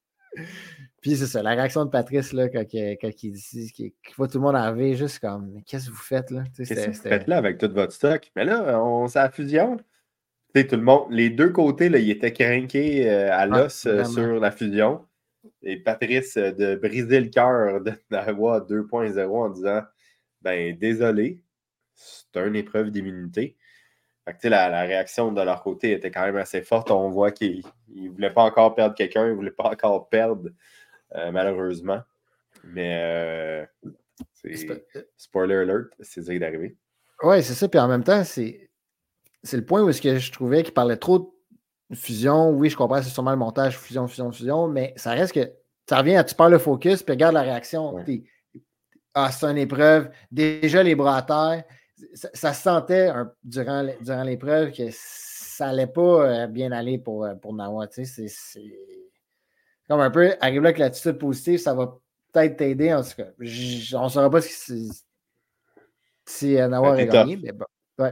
Puis c'est ça, la réaction de Patrice, là, quand, il- quand il dit qu'il qu'il voit tout le monde arriver, juste comme, mais qu'est-ce que vous faites, là? Tu sais, Qu'est-ce que c'était, vous faites c'était- là avec tout votre stock? Mais là, on s'est à fusion. Tu sais, tout le monde, les deux côtés, là, ils étaient crinqués euh, à Ouais, l'os euh, vraiment. sur la fusion. Et Patrice, euh, de briser le cœur de- d'avoir deux point zéro en disant ben désolé, c'est une épreuve d'immunité. Fait que, tu sais, la, la réaction de leur côté était quand même assez forte. On voit qu'ils ne voulaient pas encore perdre quelqu'un, ils ne voulaient pas encore perdre, euh, malheureusement. Mais euh, C'est pas- c'est spoiler alert, c'est ça qui est arrivé. Ouais, c'est ça. Puis en même temps, c'est, c'est le point où est-ce que je trouvais qu'il parlait trop de fusion. Oui, je comprends, c'est sûrement le montage, fusion, fusion, fusion, mais ça reste que ça revient à tu perds le focus, puis regarde la réaction. Ouais. T'es, ah, c'est une épreuve. Déjà, les bras à terre. Ça, ça se sentait un- durant, l- durant l'épreuve que ça n'allait pas euh, bien aller pour, euh, pour Nawa. Tu sais, c'est, c'est comme un peu arriver là avec l'attitude positive, ça va peut-être t'aider. En tout cas, J- on ne saura pas si, si euh, Nawa Ben, aurait t'es gagné, tough. mais bon. Ouais.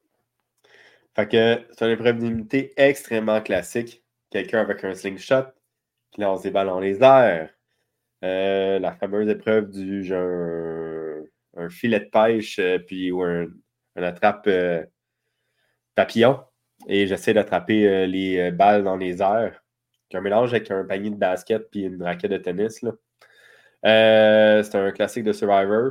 Fait que c'est une épreuve d'immunité extrêmement classique. Quelqu'un avec un slingshot qui lance des ballons dans les airs. Euh, la fameuse épreuve du j'ai un, un filet de pêche euh, puis ou un, un attrape euh, papillon et j'essaie d'attraper euh, les euh, balles dans les airs. C'est un mélange avec un panier de basket puis une raquette de tennis. Là. Euh, c'est un classique de Survivor.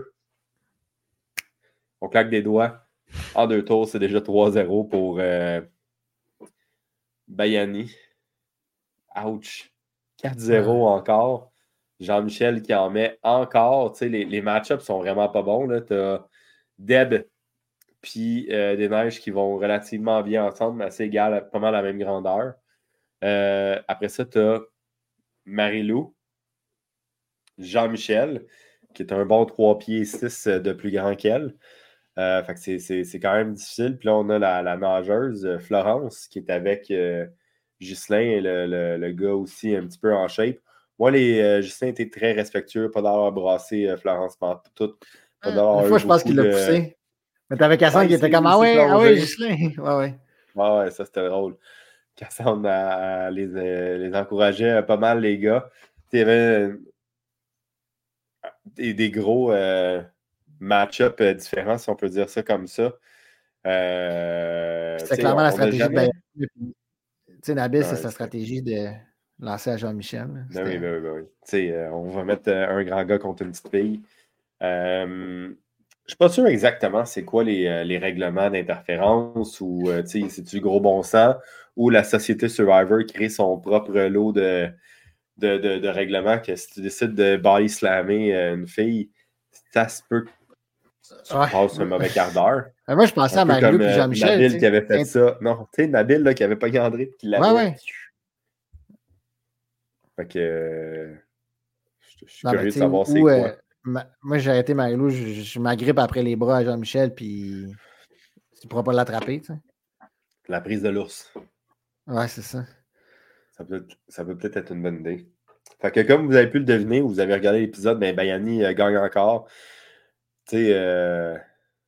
On claque des doigts. En deux tours, c'est déjà trois zéro pour euh, Bayani. Ouch. quatre zéro encore. Jean-Michel qui en met encore. Tu sais, les, les match-ups sont vraiment pas bons. Tu as Deb puis euh, des neiges qui vont relativement bien ensemble, mais assez égales, pas mal à la même grandeur. Euh, après ça, tu as Marie-Lou, Jean-Michel, qui est un bon trois pieds six de plus grand qu'elle. Euh, fait que c'est, c'est, c'est quand même difficile. Puis là, on a la, la nageuse euh, Florence qui est avec euh, Ghislain et le, le, le gars aussi un petit peu en shape. Moi, les euh, Ghislain était très respectueux, pas d'avoir brassé euh, Florence pendant tout, pas Hein, une d'avoir eu fois, je pense beaucoup qu'il l'a de. poussé. Mais t'avais Cassandre Ouais, qui il était s'est, comme il Ah s'est ouais, ah ouais, plongé. Ghislain. Ouais, ouais. Ouais, ouais, ça c'était drôle. Cassandre a- a- les, euh, les encourageait euh, pas mal, les gars. Il y avait euh, des, des gros euh, match-up euh, différents, si on peut dire ça comme ça. Euh, tu C'est sais, clairement on la on n'a stratégie de jamais. Bayern. Tu sais, Nabil, c'est Ouais, sa c'est- stratégie de lancer à Jean-Michel. là. ben oui, C'était. ben oui, ben oui. Tu sais, euh, on va mettre euh, un grand gars contre une petite fille. Euh, je suis pas sûr exactement c'est quoi les, euh, les règlements d'interférence ou euh, tu sais, c'est-tu gros bon sens ou la société Survivor crée son propre lot de, de, de, de règlements que si tu décides de body slammer euh, une fille, ça se peut que tu Ouais. passes un mauvais quart d'heure. Euh, Moi, je pensais Un à peu Marie-Lou comme puis euh, Jean-Michel. Nabil Tu qui sais. avait fait Int- ça. Non, tu sais, Nabil là, qui avait pogné André et qui Ouais, l'avait. ouais. Fait que euh, je je suis Non, mais curieux tu de sais, où, savoir c'est où, euh, quoi. ma- moi, j'ai arrêté Marie-Lou, je, je m'agrippe après les bras à Jean-Michel, puis tu pourras pas l'attraper. Tu sais. La prise de l'ours. Ouais, c'est ça. Ça peut, ça peut peut-être être une bonne idée. Fait que comme vous avez pu le deviner, vous avez regardé l'épisode, ben Bayani euh, gagne encore. Tu sais, euh,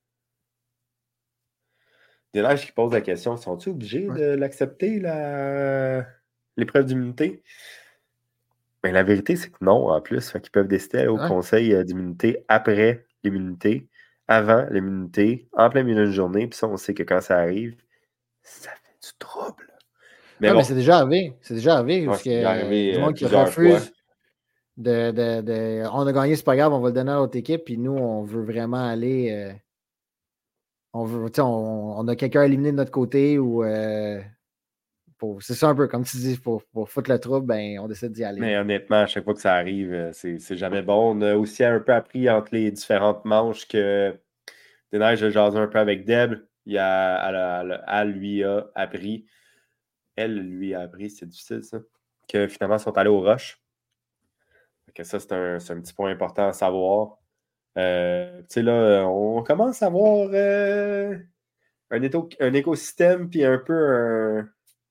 Des qui pose la question, sont-ils obligés Ouais. de l'accepter, la... l'épreuve d'immunité? Ben, la vérité, c'est que non, en plus. Fait qu'ils peuvent décider d'aller au Ouais. conseil euh, d'immunité après l'immunité, avant l'immunité, en plein milieu d'une journée. Puis ça, on sait que quand ça arrive, ça fait du trouble. Mais Ouais, mais c'est bon, déjà arrivé. C'est déjà arrivé ouais, parce que c'est déjà euh, arrivé du euh, monde qui plusieurs fois. refuse de, de, de- On a gagné, c'est pas grave, on va le donner à l'autre équipe, puis nous, on veut vraiment aller. euh, on veut, tu sais, on, on a quelqu'un éliminé de notre côté ou euh, pour- c'est ça un peu, comme tu dis, pour, pour foutre le trouble, ben on décide d'y aller. Mais Là. honnêtement, à chaque fois que ça arrive, euh, c'est c'est jamais bon. On a aussi un peu appris entre les différentes manches que Des Neiges a jasé un peu avec Deb. Il a, elle, a- elle a- elle lui a appris. Elle lui a appris, c'est difficile ça. Que finalement, ils sont allés au Rush. Fait que ça, c'est un, c'est un petit point important à savoir. Euh, tu sais, là, on commence à avoir euh, un, éto- un écosystème puis un peu un,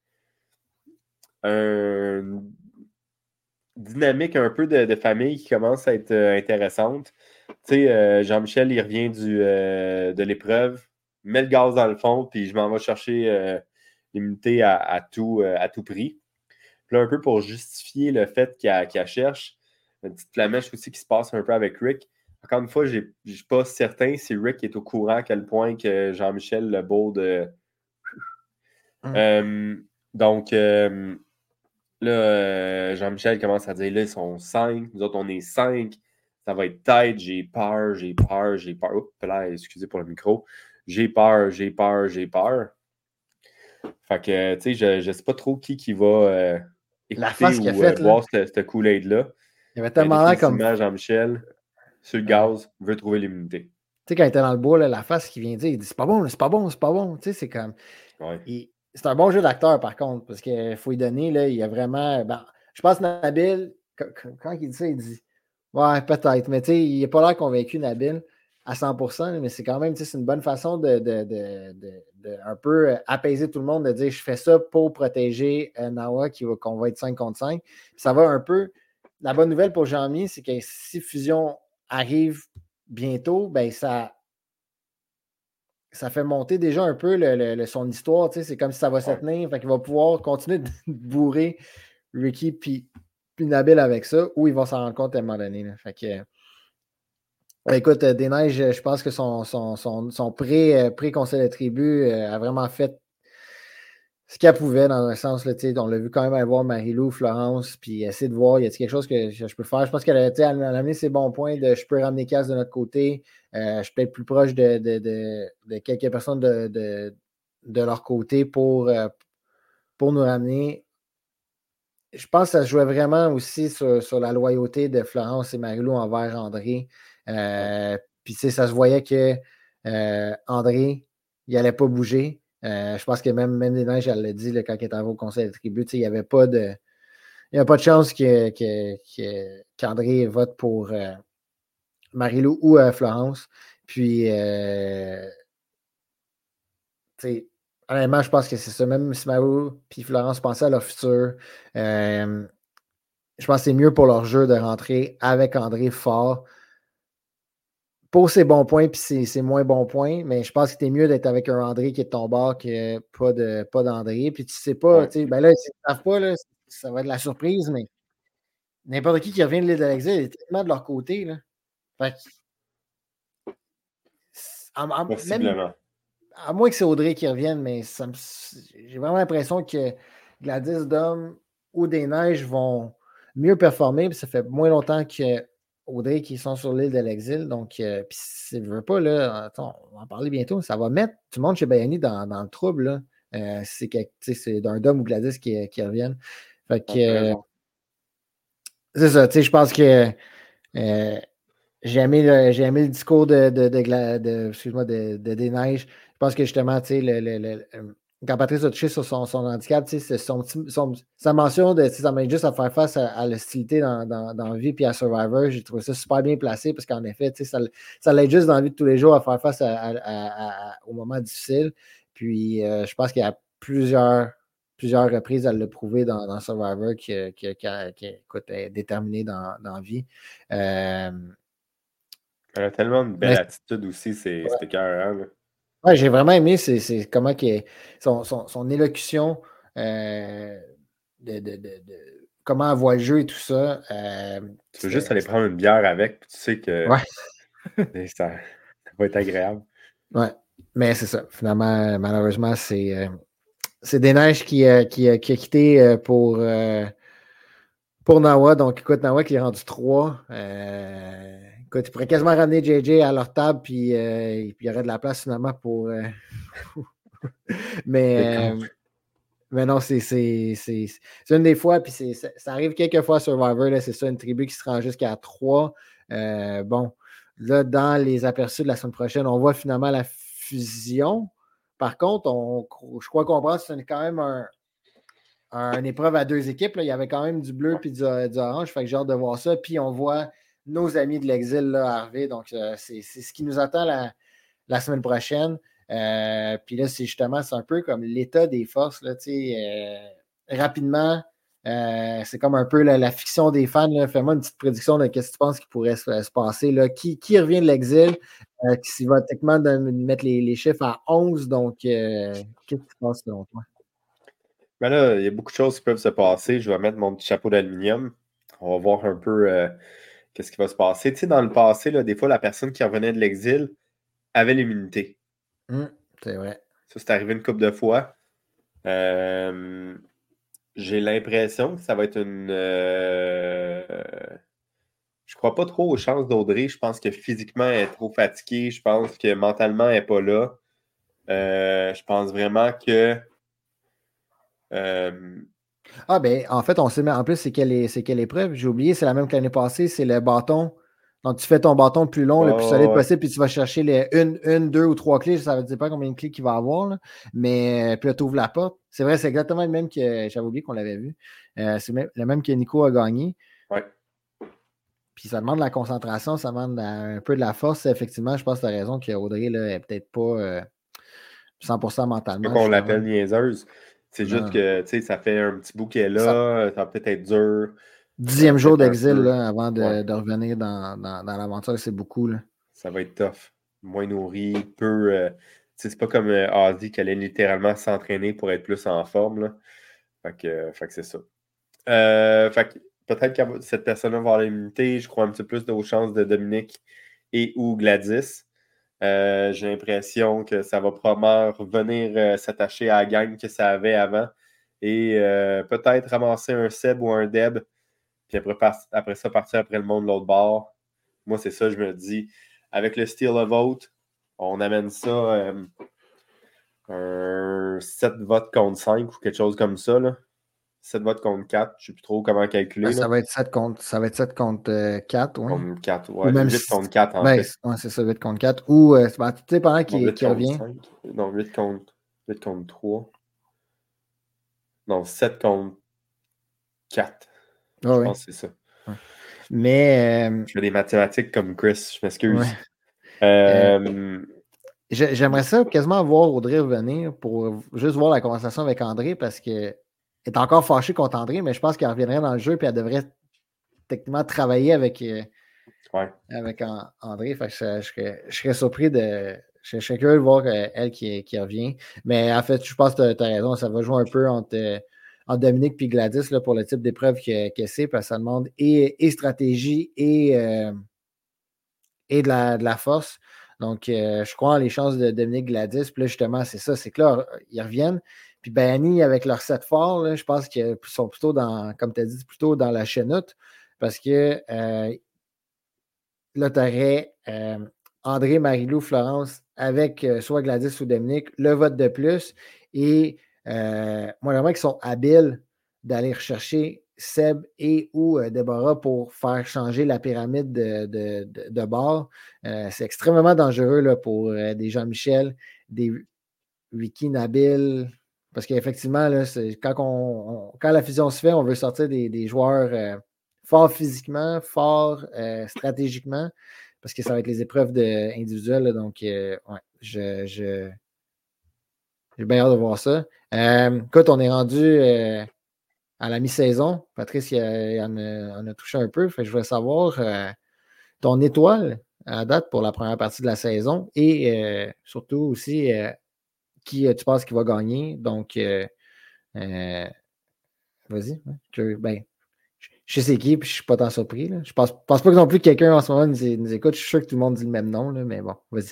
un dynamique un peu de, de famille qui commence à être euh, intéressante. Tu sais, euh, Jean-Michel, il revient du, euh, de l'épreuve, met le gaz dans le fond, puis je m'en vais chercher euh, l'immunité à, à, tout, euh, à tout prix. Puis là, un peu pour justifier le fait qu'il y, qu'il cherche, une petite flamèche aussi qui se passe un peu avec Rick. Encore une fois, je ne suis pas certain si Rick est au courant à quel point que Jean-Michel le beau de. Hum. Euh, donc, euh, là, euh, Jean-Michel commence à dire là, ils sont cinq, nous autres, on est cinq. Ça va être tête, j'ai peur, j'ai peur, j'ai peur. Oups, là, excusez pour le micro. J'ai peur, j'ai peur, j'ai peur. Fait que, tu sais, je ne sais pas trop qui qui va euh, La écouter face qu'il a ou euh, faite, là, boire ce, ce Kool-Aid-là. il avait Mais tellement l'air comme. définitivement, Jean-Michel, sur le Ouais. gaz, veut trouver l'immunité. Tu sais, quand il était dans le bois, là, la face qu'il vient dire, il dit c'est pas bon, c'est pas bon, c'est pas bon. Tu sais, c'est comme. Ouais. il- C'est un bon jeu d'acteur, par contre, parce qu'il faut y donner, là, il y a vraiment. Ben, je pense que Nabil, quand, quand il dit ça, il dit ouais, peut-être, mais tu sais, il n'a pas l'air convaincu, Nabil, à cent pour cent, là, mais c'est quand même, tu sais, c'est une bonne façon de, de, de, de, de un peu euh, apaiser tout le monde, de dire je fais ça pour protéger euh, Nawa, qui va, qu'on va être cinq contre cinq. Ça va un peu. La bonne nouvelle pour Jean-Mi, c'est que si Fusion arrive bientôt, ben ça ça fait monter déjà un peu le, le- le- son histoire. Tu sais, c'est comme si ça va se Ouais. tenir. Fait qu'il va pouvoir continuer de bourrer Ricky puis, puis Nabil avec ça, ou il va s'en rendre compte à un moment donné. Là. Fait que, euh, écoute, euh, Desneiges, je pense que son, son, son, son pré, euh, pré-conseil de tribu euh, a vraiment fait ce qu'elle pouvait dans un sens. Là, tu sais, on l'a vu quand même aller voir Marie-Lou, Florence, puis essayer de voir, y a quelque chose que je, je peux faire. Je pense qu'elle a, tu sais, elle a amené ses bons points de je peux ramener Cass de notre côté. Euh, je peux être plus proche de, de, de, de quelques personnes de, de, de leur côté pour, euh, pour nous ramener. Je pense que ça se jouait vraiment aussi sur, sur la loyauté de Florence et Marie-Lou envers André. Ouais. Euh, Puis, tu sais, ça se voyait que euh, André, il n'allait pas bouger. Euh, je pense que même, même des neiges, elle l'a dit là, quand il était au conseil de tribu, tu sais, il n'y avait pas de. il n'y a pas de chance que, que, que, qu'André vote pour euh, Marie-Lou ou euh, Florence. Puis, euh, tu sais, honnêtement, je pense que c'est ça. Même si Marie-Lou et Florence pensaient à leur futur, euh, je pense que c'est mieux pour leur jeu de rentrer avec André fort pour ses bons points puis ses, ses moins bons points, mais je pense que c'est mieux d'être avec un André qui est de ton bord que pas, de, pas d'André. Puis tu sais pas, Ouais. tu sais, ben là, ils ne savent pas, là, ça va être la surprise, mais n'importe qui qui revient de l'île de l'exil est tellement de leur côté. Là. Fait que, en- en- même Possiblement. à moins que c'est Audrey qui revienne, mais ça me- j'ai vraiment l'impression que Gladys, Dom ou Des Neiges vont mieux performer. Puis ça fait moins longtemps que Audrey qui sont sur l'île de l'exil. Donc, euh, puis si tu veux pas, là, attends, on va en parler bientôt. Ça va mettre tout le monde chez Bayani dans, dans le trouble. Là. Euh, c'est, que, c'est d'un Dom ou Gladys qui, qui reviennent. Fait que, Ah, t'as euh, raison. c'est ça, tu sais, je pense que euh, j'ai aimé, le, j'ai aimé le discours de, de, de, Gla- de- excuse-moi, de, de Desneiges. Je pense que justement, tu sais, le, le, le- euh, quand Patrice a touché sur son, son handicap, tu sais, c'est son, petit- son- sa mention de, tu sais, ça m'aide juste à faire face à, à l'hostilité dans, dans, dans la vie puis à Survivor. J'ai trouvé ça super bien placé parce qu'en effet, tu sais, ça, ça l'aide juste dans la vie de tous les jours à faire face à, à, à, à, aux moments difficiles. Puis, euh, je pense qu'il y a plusieurs, plusieurs reprises, elle l'a prouvé dans, dans Survivor qui, qui, qui, qui écoute, est déterminée dans, dans la vie. Euh, Elle a tellement une belle mais attitude aussi, c'est ouais, c'était écœurant, là. ouais, j'ai vraiment aimé c'est, c'est comment que son, son, son élocution euh, de, de, de, de comment elle voit le jeu et tout ça. Euh, Tu veux juste c'était, aller c'était- prendre une bière avec, puis tu sais que ouais, ça, ça va être agréable. ouais. Mais c'est ça. Finalement, malheureusement, c'est, euh, c'est Des Neiges qui, euh, qui, euh, qui a quitté euh, pour, euh, pour Nawa. Donc, écoute, Nawa qui est rendu trois. Euh, écoute, il pourrait quasiment ramener J J à leur table, puis, euh, puis il y aurait de la place finalement pour. euh, C'est mais. con. euh, Mais non, c'est, c'est, c'est, c'est une des fois, puis c'est, ça, ça arrive quelques fois à Survivor, là, c'est ça, une tribu qui se rend jusqu'à trois. Euh, bon, là, dans les aperçus de la semaine prochaine, on voit finalement la fusion. Par contre, on, je crois comprendre que c'est quand même un, un- une épreuve à deux équipes. Là. Il y avait quand même du bleu et du, du orange, fait que j'ai hâte de voir ça. Puis on voit nos amis de l'exil là, arriver. Donc, euh, c'est, c'est ce qui nous attend la, la semaine prochaine. Euh, puis là, c'est justement, c'est un peu comme l'état des forces. Là, euh, rapidement, euh, c'est comme un peu la, la fiction des fans. Là. Fais-moi une petite prédiction de ce que tu penses qui pourrait se, se passer. Là. Qui, qui revient de l'exil, euh, qui va techniquement de, mettre les, les, chiffres à onze. Donc, euh, qu'est-ce qui se passe selon toi? Mais là, il y a beaucoup de choses qui peuvent se passer. Je vais mettre mon petit chapeau d'aluminium. On va voir un peu euh, qu'est-ce qui va se passer. Tu sais, dans le passé, là, des fois, la personne qui revenait de l'exil avait l'immunité. Hum, c'est vrai. Ça, c'est arrivé une couple de fois. Euh, j'ai l'impression que ça va être une. Euh, je crois pas trop aux chances d'Audrey. Je pense que physiquement, elle est trop fatiguée. Je pense que mentalement, elle n'est pas là. Euh, je pense vraiment que. euh, Ah, ben, en fait, on sait, mais en plus, c'est quelle, est- c'est quelle épreuve? J'ai oublié, c'est la même que l'année passée, c'est le bâton. Donc, tu fais ton bâton le plus long, le plus solide ouais, ouais. possible, puis tu vas chercher les une, une, deux ou trois clés. Ça ne veut dire pas combien de clés qu'il va avoir, là. Mais euh, puis là, tu ouvres la porte. C'est vrai, c'est exactement le même que j'avais oublié qu'on l'avait vu. Euh, c'est même- le même que Nico a gagné. Ouais. Puis ça demande de la concentration, ça demande la- un peu de la force. Effectivement, je pense que tu as raison qu'Audrey là, est peut-être pas euh, cent pour cent Pas mentalement, qu'on justement. l'appelle niaiseuse. C'est juste Non. que, tu sais, ça fait un petit bout qu'elle est Ça, là. Ça va peut-être être dur. euh, dixième jour peut-être un d'exil peu. là, avant Ouais, de, de revenir dans, dans, dans l'aventure, c'est beaucoup. Là. ça va être tough. Moins nourri, peu. euh, tu sais, c'est pas comme euh, Ozzy qui allait littéralement s'entraîner pour être plus en forme, là. Fait que, euh, fait que c'est ça. Euh, fait que peut-être que cette personne-là va avoir l'immunité. Je crois un petit peu plus aux chances de Dominique et ou Gladys. Euh, j'ai l'impression que ça va probablement revenir euh, s'attacher à la gang que ça avait avant et euh, peut-être ramasser un Seb ou un Deb, puis après, par- après ça, partir après le monde de l'autre bord. Moi, c'est ça, je me dis. Avec le Steal a Vote, on amène ça euh, un sept votes contre cinq ou quelque chose comme ça. Là. sept votes contre quatre, je ne sais plus trop comment Ben, calculer. Là. ça va être sept contre, ça va être sept contre euh, quatre, oui. Contre quatre, Ou ouais. même huit si. contre quatre en Ben, fait. c'est ouais, c'est ça, huit contre quatre. Ou, euh, ben, tu sais, pendant Non, qu'il huit qu'il contre revient. cinq. Non, huit contre, huit contre trois. Non, sept contre quatre. Oh, Je oui. pense que c'est ça. Ouais. Mais. Euh, je fais des mathématiques comme Chris, je m'excuse. Ouais. Euh, J'aimerais ça quasiment voir Audrey revenir pour juste voir la conversation avec André parce qu'elle est encore fâchée contre André, mais je pense qu'elle reviendrait dans le jeu et elle devrait techniquement travailler avec, ouais. avec André. Fait que je, je, serais, je serais surpris de. Je serais curieux de voir elle qui, qui revient. Mais en fait, je pense que tu as raison, ça va jouer un peu entre, entre Dominique et Gladys là, pour le type d'épreuve que, que c'est, parce que ça demande et, et stratégie et, euh, et de la, de la force. Donc, euh, je crois en les chances de Dominique Gladys. Puis là, justement, c'est ça, c'est que là, ils reviennent. Puis Bayani, avec leur set fort, là, je pense qu'ils sont plutôt dans, comme tu as dit, plutôt dans la chenoute. Parce que euh, là, tu aurais euh, André, Marilou, Florence avec euh, soit Gladys ou Dominique, le vote de plus. Et euh, moi, j'aimerais qu'ils sont habiles d'aller rechercher Seb et ou euh, Déborah pour faire changer la pyramide de, de, de, de bord. Euh, c'est extrêmement dangereux là, pour euh, des Jean-Michel, des Vicky Nabil. Parce qu'effectivement, là, quand, on, on, quand la fusion se fait, on veut sortir des, des joueurs euh, forts physiquement, forts euh, stratégiquement, parce que ça va être les épreuves de, individuelles. Là, donc, euh, ouais, je, je, j'ai bien hâte de voir ça. Euh, écoute, on est rendu euh, à la mi-saison. Patrice il, il en, a, en, a, touché un peu. Fait que je voulais savoir euh, ton étoile à date pour la première partie de la saison et euh, surtout aussi euh, qui tu penses qui va gagner. Donc, euh, euh, vas-y. Que, ben, je sais c'est qui, puis je suis pas tant surpris. Là. Je pense, pense pas que non plus que quelqu'un en ce moment nous, nous écoute. Je suis sûr que tout le monde dit le même nom, là, mais bon, vas-y.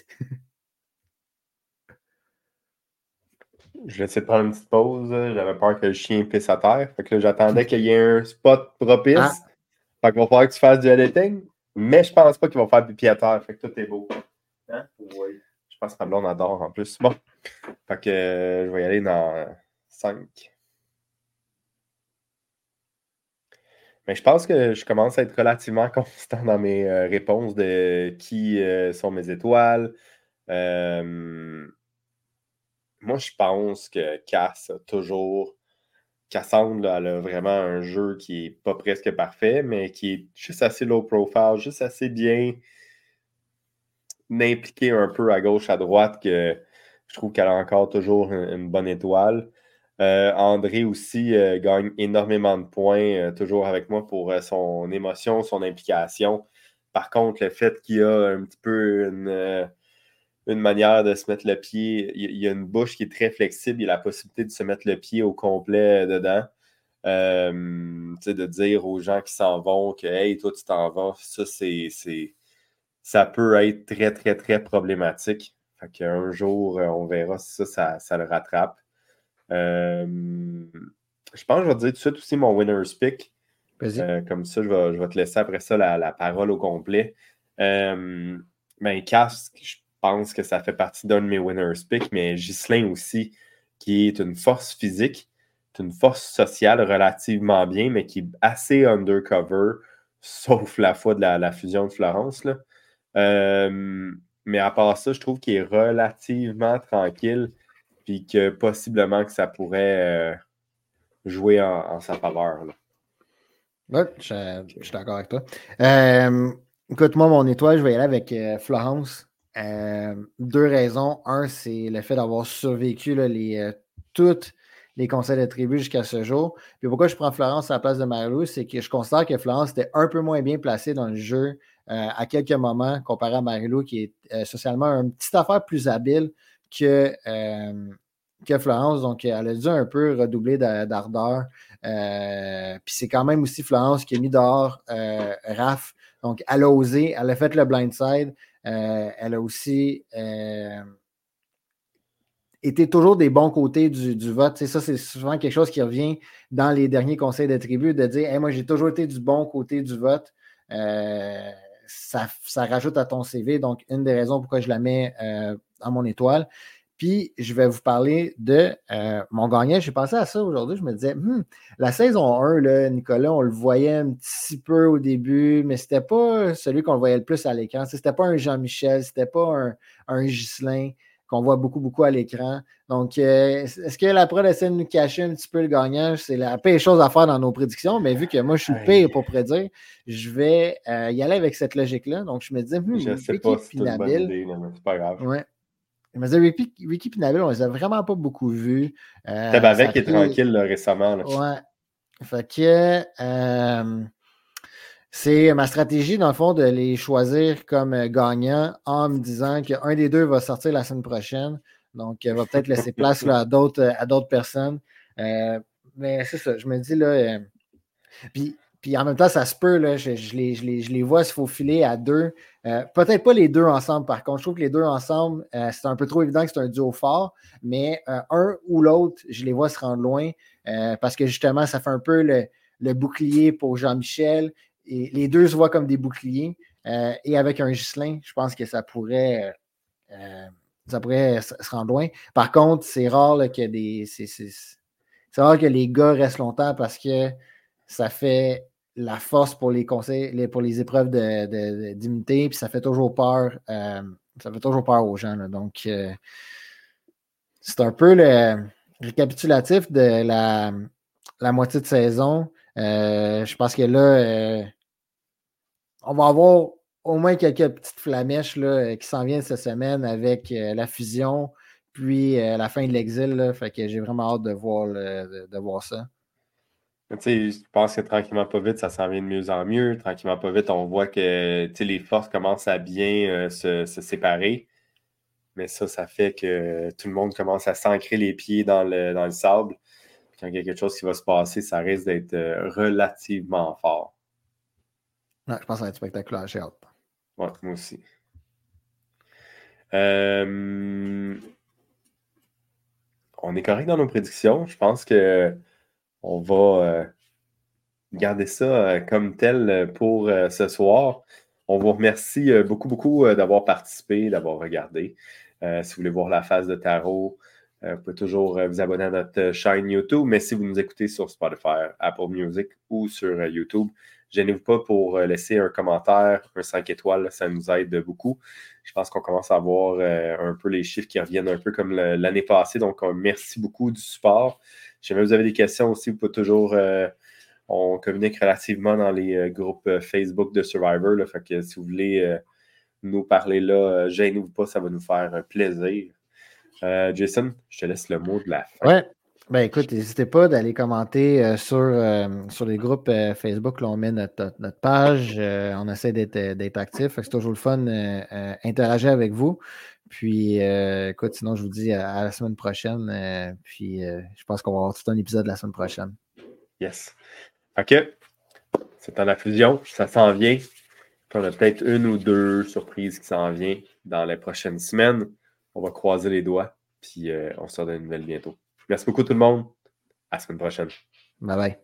Je vais essayer de prendre une petite pause. J'avais peur que le chien pisse à terre. Fait que là, j'attendais qu'il y ait un spot propice. Ah. Fait qu'il va falloir que tu fasses du editing. Mais je pense pas qu'il va faire pipi à terre. Fait que tout est beau. Hein? Oui. Je pense que ma blonde adore en plus. Bon. Fait que euh, je vais y aller dans cinq. Mais je pense que je commence à être relativement constant dans mes euh, réponses de qui euh, sont mes étoiles. Euh, moi, je pense que Cass a toujours. Cassandre, là, elle a vraiment un jeu qui n'est pas presque parfait, mais qui est juste assez low profile, juste assez bien impliqué un peu à gauche, à droite, que je trouve qu'elle a encore toujours une, une bonne étoile. Euh, André aussi euh, gagne énormément de points, euh, toujours avec moi pour euh, son émotion, son implication. Par contre, le fait qu'il y a un petit peu une, euh, une manière de se mettre le pied, il, il y a une bouche qui est très flexible, il y a la possibilité de se mettre le pied au complet dedans. Euh, de dire aux gens qui s'en vont que hey, toi, tu t'en vas, ça, c'est, c'est, ça peut être très, très, très problématique. Fait qu'un jour, on verra si ça, ça, ça le rattrape. Euh, je pense que je vais te dire tout de suite aussi mon winner's pick. Euh, comme ça, je vais, je vais te laisser après ça la, la parole au complet. Euh, ben, Cass, je pense que ça fait partie d'un de mes winner's pick, mais Ghislain aussi, qui est une force physique, une force sociale relativement bien, mais qui est assez undercover, sauf la fois de la, la fusion de Florence. Là. Euh, mais à part ça, je trouve qu'il est relativement tranquille, puis que possiblement que ça pourrait euh, jouer en, en sa faveur. Là. Oui, je, je suis d'accord avec toi. Euh, écoute, moi, mon étoile, je vais y aller avec euh, Florence. Euh, deux raisons. Un, c'est le fait d'avoir survécu là, les, euh, toutes les conseils de tribu jusqu'à ce jour. Puis pourquoi je prends Florence à la place de Marie-Lou, c'est que je considère que Florence était un peu moins bien placée dans le jeu euh, à quelques moments comparé à Marie-Lou, qui est euh, socialement une petite affaire plus habile que, euh, que Florence. Donc, elle a dû un peu redoubler d'ardeur. Euh, puis c'est quand même aussi Florence qui a mis dehors euh, Raph. Donc, elle a osé, elle a fait le blindside. Euh, elle a aussi euh, été toujours des bons côtés du, du vote. T'sais, ça, c'est souvent quelque chose qui revient dans les derniers conseils de tribu, de dire hey, moi, j'ai toujours été du bon côté du vote. Euh, ça, ça rajoute à ton C V. Donc, une des raisons pourquoi je la mets euh, à mon étoile. Puis, je vais vous parler de euh, mon gagnant. J'ai pensé à ça aujourd'hui. Je me disais, hmm, la saison un, là, Nicolas, on le voyait un petit peu au début, mais c'était pas celui qu'on voyait le plus à l'écran. C'était pas un Jean-Michel, c'était pas un, un Ghislain qu'on voit beaucoup, beaucoup à l'écran. Donc, euh, est-ce que la prod essaie de nous cacher un petit peu le gagnant? C'est la pire chose à faire dans nos prédictions, mais vu que moi, je suis le pire pour prédire, je vais euh, y aller avec cette logique-là. Donc, je me dis, hmm, Je sais Ricky pas si c'est une bonne Nabil, idée, mais c'est pas grave. ouais. Je me dis, Ricky, Ricky et Nabil, on les a vraiment pas beaucoup vus. Euh, Tabavec est pris... tranquille là, récemment. Là. Ouais. Fait que euh, c'est ma stratégie, dans le fond, de les choisir comme gagnants en me disant qu'un des deux va sortir la semaine prochaine. Donc, il va peut-être laisser place là, à, d'autres, à d'autres personnes. Euh, mais c'est ça, je me dis là. Euh, puis, puis en même temps, ça se peut, là, je, je, les, je, les, je les vois se faufiler à deux. Euh, peut-être pas les deux ensemble, par contre. Je trouve que les deux ensemble, euh, c'est un peu trop évident que c'est un duo fort, mais euh, un ou l'autre, je les vois se rendre loin euh, parce que justement, ça fait un peu le, le bouclier pour Jean-Michel. Et les deux se voient comme des boucliers. Euh, et avec un Ghislain, je pense que ça pourrait, euh, ça pourrait se rendre loin. Par contre, c'est rare là, que des. C'est, c'est, c'est rare que les gars restent longtemps parce que ça fait la force pour les conseils, les, pour les épreuves de, de, de, d'immunité, puis ça fait toujours peur. Euh, ça fait toujours peur aux gens. Là. Donc, euh, c'est un peu le récapitulatif de la, la moitié de saison. Euh, je pense que là, euh, on va avoir au moins quelques petites flamèches là, qui s'en viennent cette semaine avec euh, la fusion, puis euh, la fin de l'exil. Là, fait que j'ai vraiment hâte de voir, le, de, de voir ça. Tu sais, je pense que tranquillement, pas vite, ça s'en vient de mieux en mieux. Tranquillement, pas vite, on voit que les forces commencent à bien euh, se, se séparer. Mais ça, ça fait que tout le monde commence à s'ancrer les pieds dans le, dans le sable. Puis quand il y a quelque chose qui va se passer, ça risque d'être euh, relativement fort. Ouais, je pense que ça va être spectaculaire. J'ai hâte. Ouais, moi aussi. Euh... On est correct dans nos prédictions. Je pense que on va euh, garder ça euh, comme tel pour euh, ce soir. On vous remercie euh, beaucoup, beaucoup euh, d'avoir participé, d'avoir regardé. Euh, si vous voulez voir la phase de tarot, euh, vous pouvez toujours euh, vous abonner à notre chaîne YouTube. Mais si vous nous écoutez sur Spotify, Apple Music ou sur euh, YouTube, gênez-vous pas pour euh, laisser un commentaire, un cinq étoiles, ça nous aide beaucoup. Je pense qu'on commence à voir euh, un peu les chiffres qui reviennent un peu comme le, l'année passée. Donc, euh, merci beaucoup du support. Si jamais vous avez des questions aussi, vous pouvez toujours... Euh, on communique relativement dans les euh, groupes euh, Facebook de Survivor. Là, fait que si vous voulez euh, nous parler là, euh, gênez-vous pas, ça va nous faire plaisir. Euh, Jason, je te laisse le mot de la fin. Ouais. Ben écoute, n'hésitez pas d'aller commenter euh, sur, euh, sur les groupes euh, Facebook. Là, on met notre, notre page. Euh, on essaie d'être, d'être actif. C'est toujours le fun euh, interagir avec vous. Puis, euh, écoute, sinon, je vous dis à, à la semaine prochaine. Euh, puis, euh, je pense qu'on va avoir tout un épisode la semaine prochaine. Yes. OK. C'est dans la fusion. Ça s'en vient. Puis on a peut-être une ou deux surprises qui s'en viennent dans les prochaines semaines. On va croiser les doigts. Puis, euh, on se donne une nouvelle bientôt. Merci beaucoup tout le monde. À la semaine prochaine. Bye bye.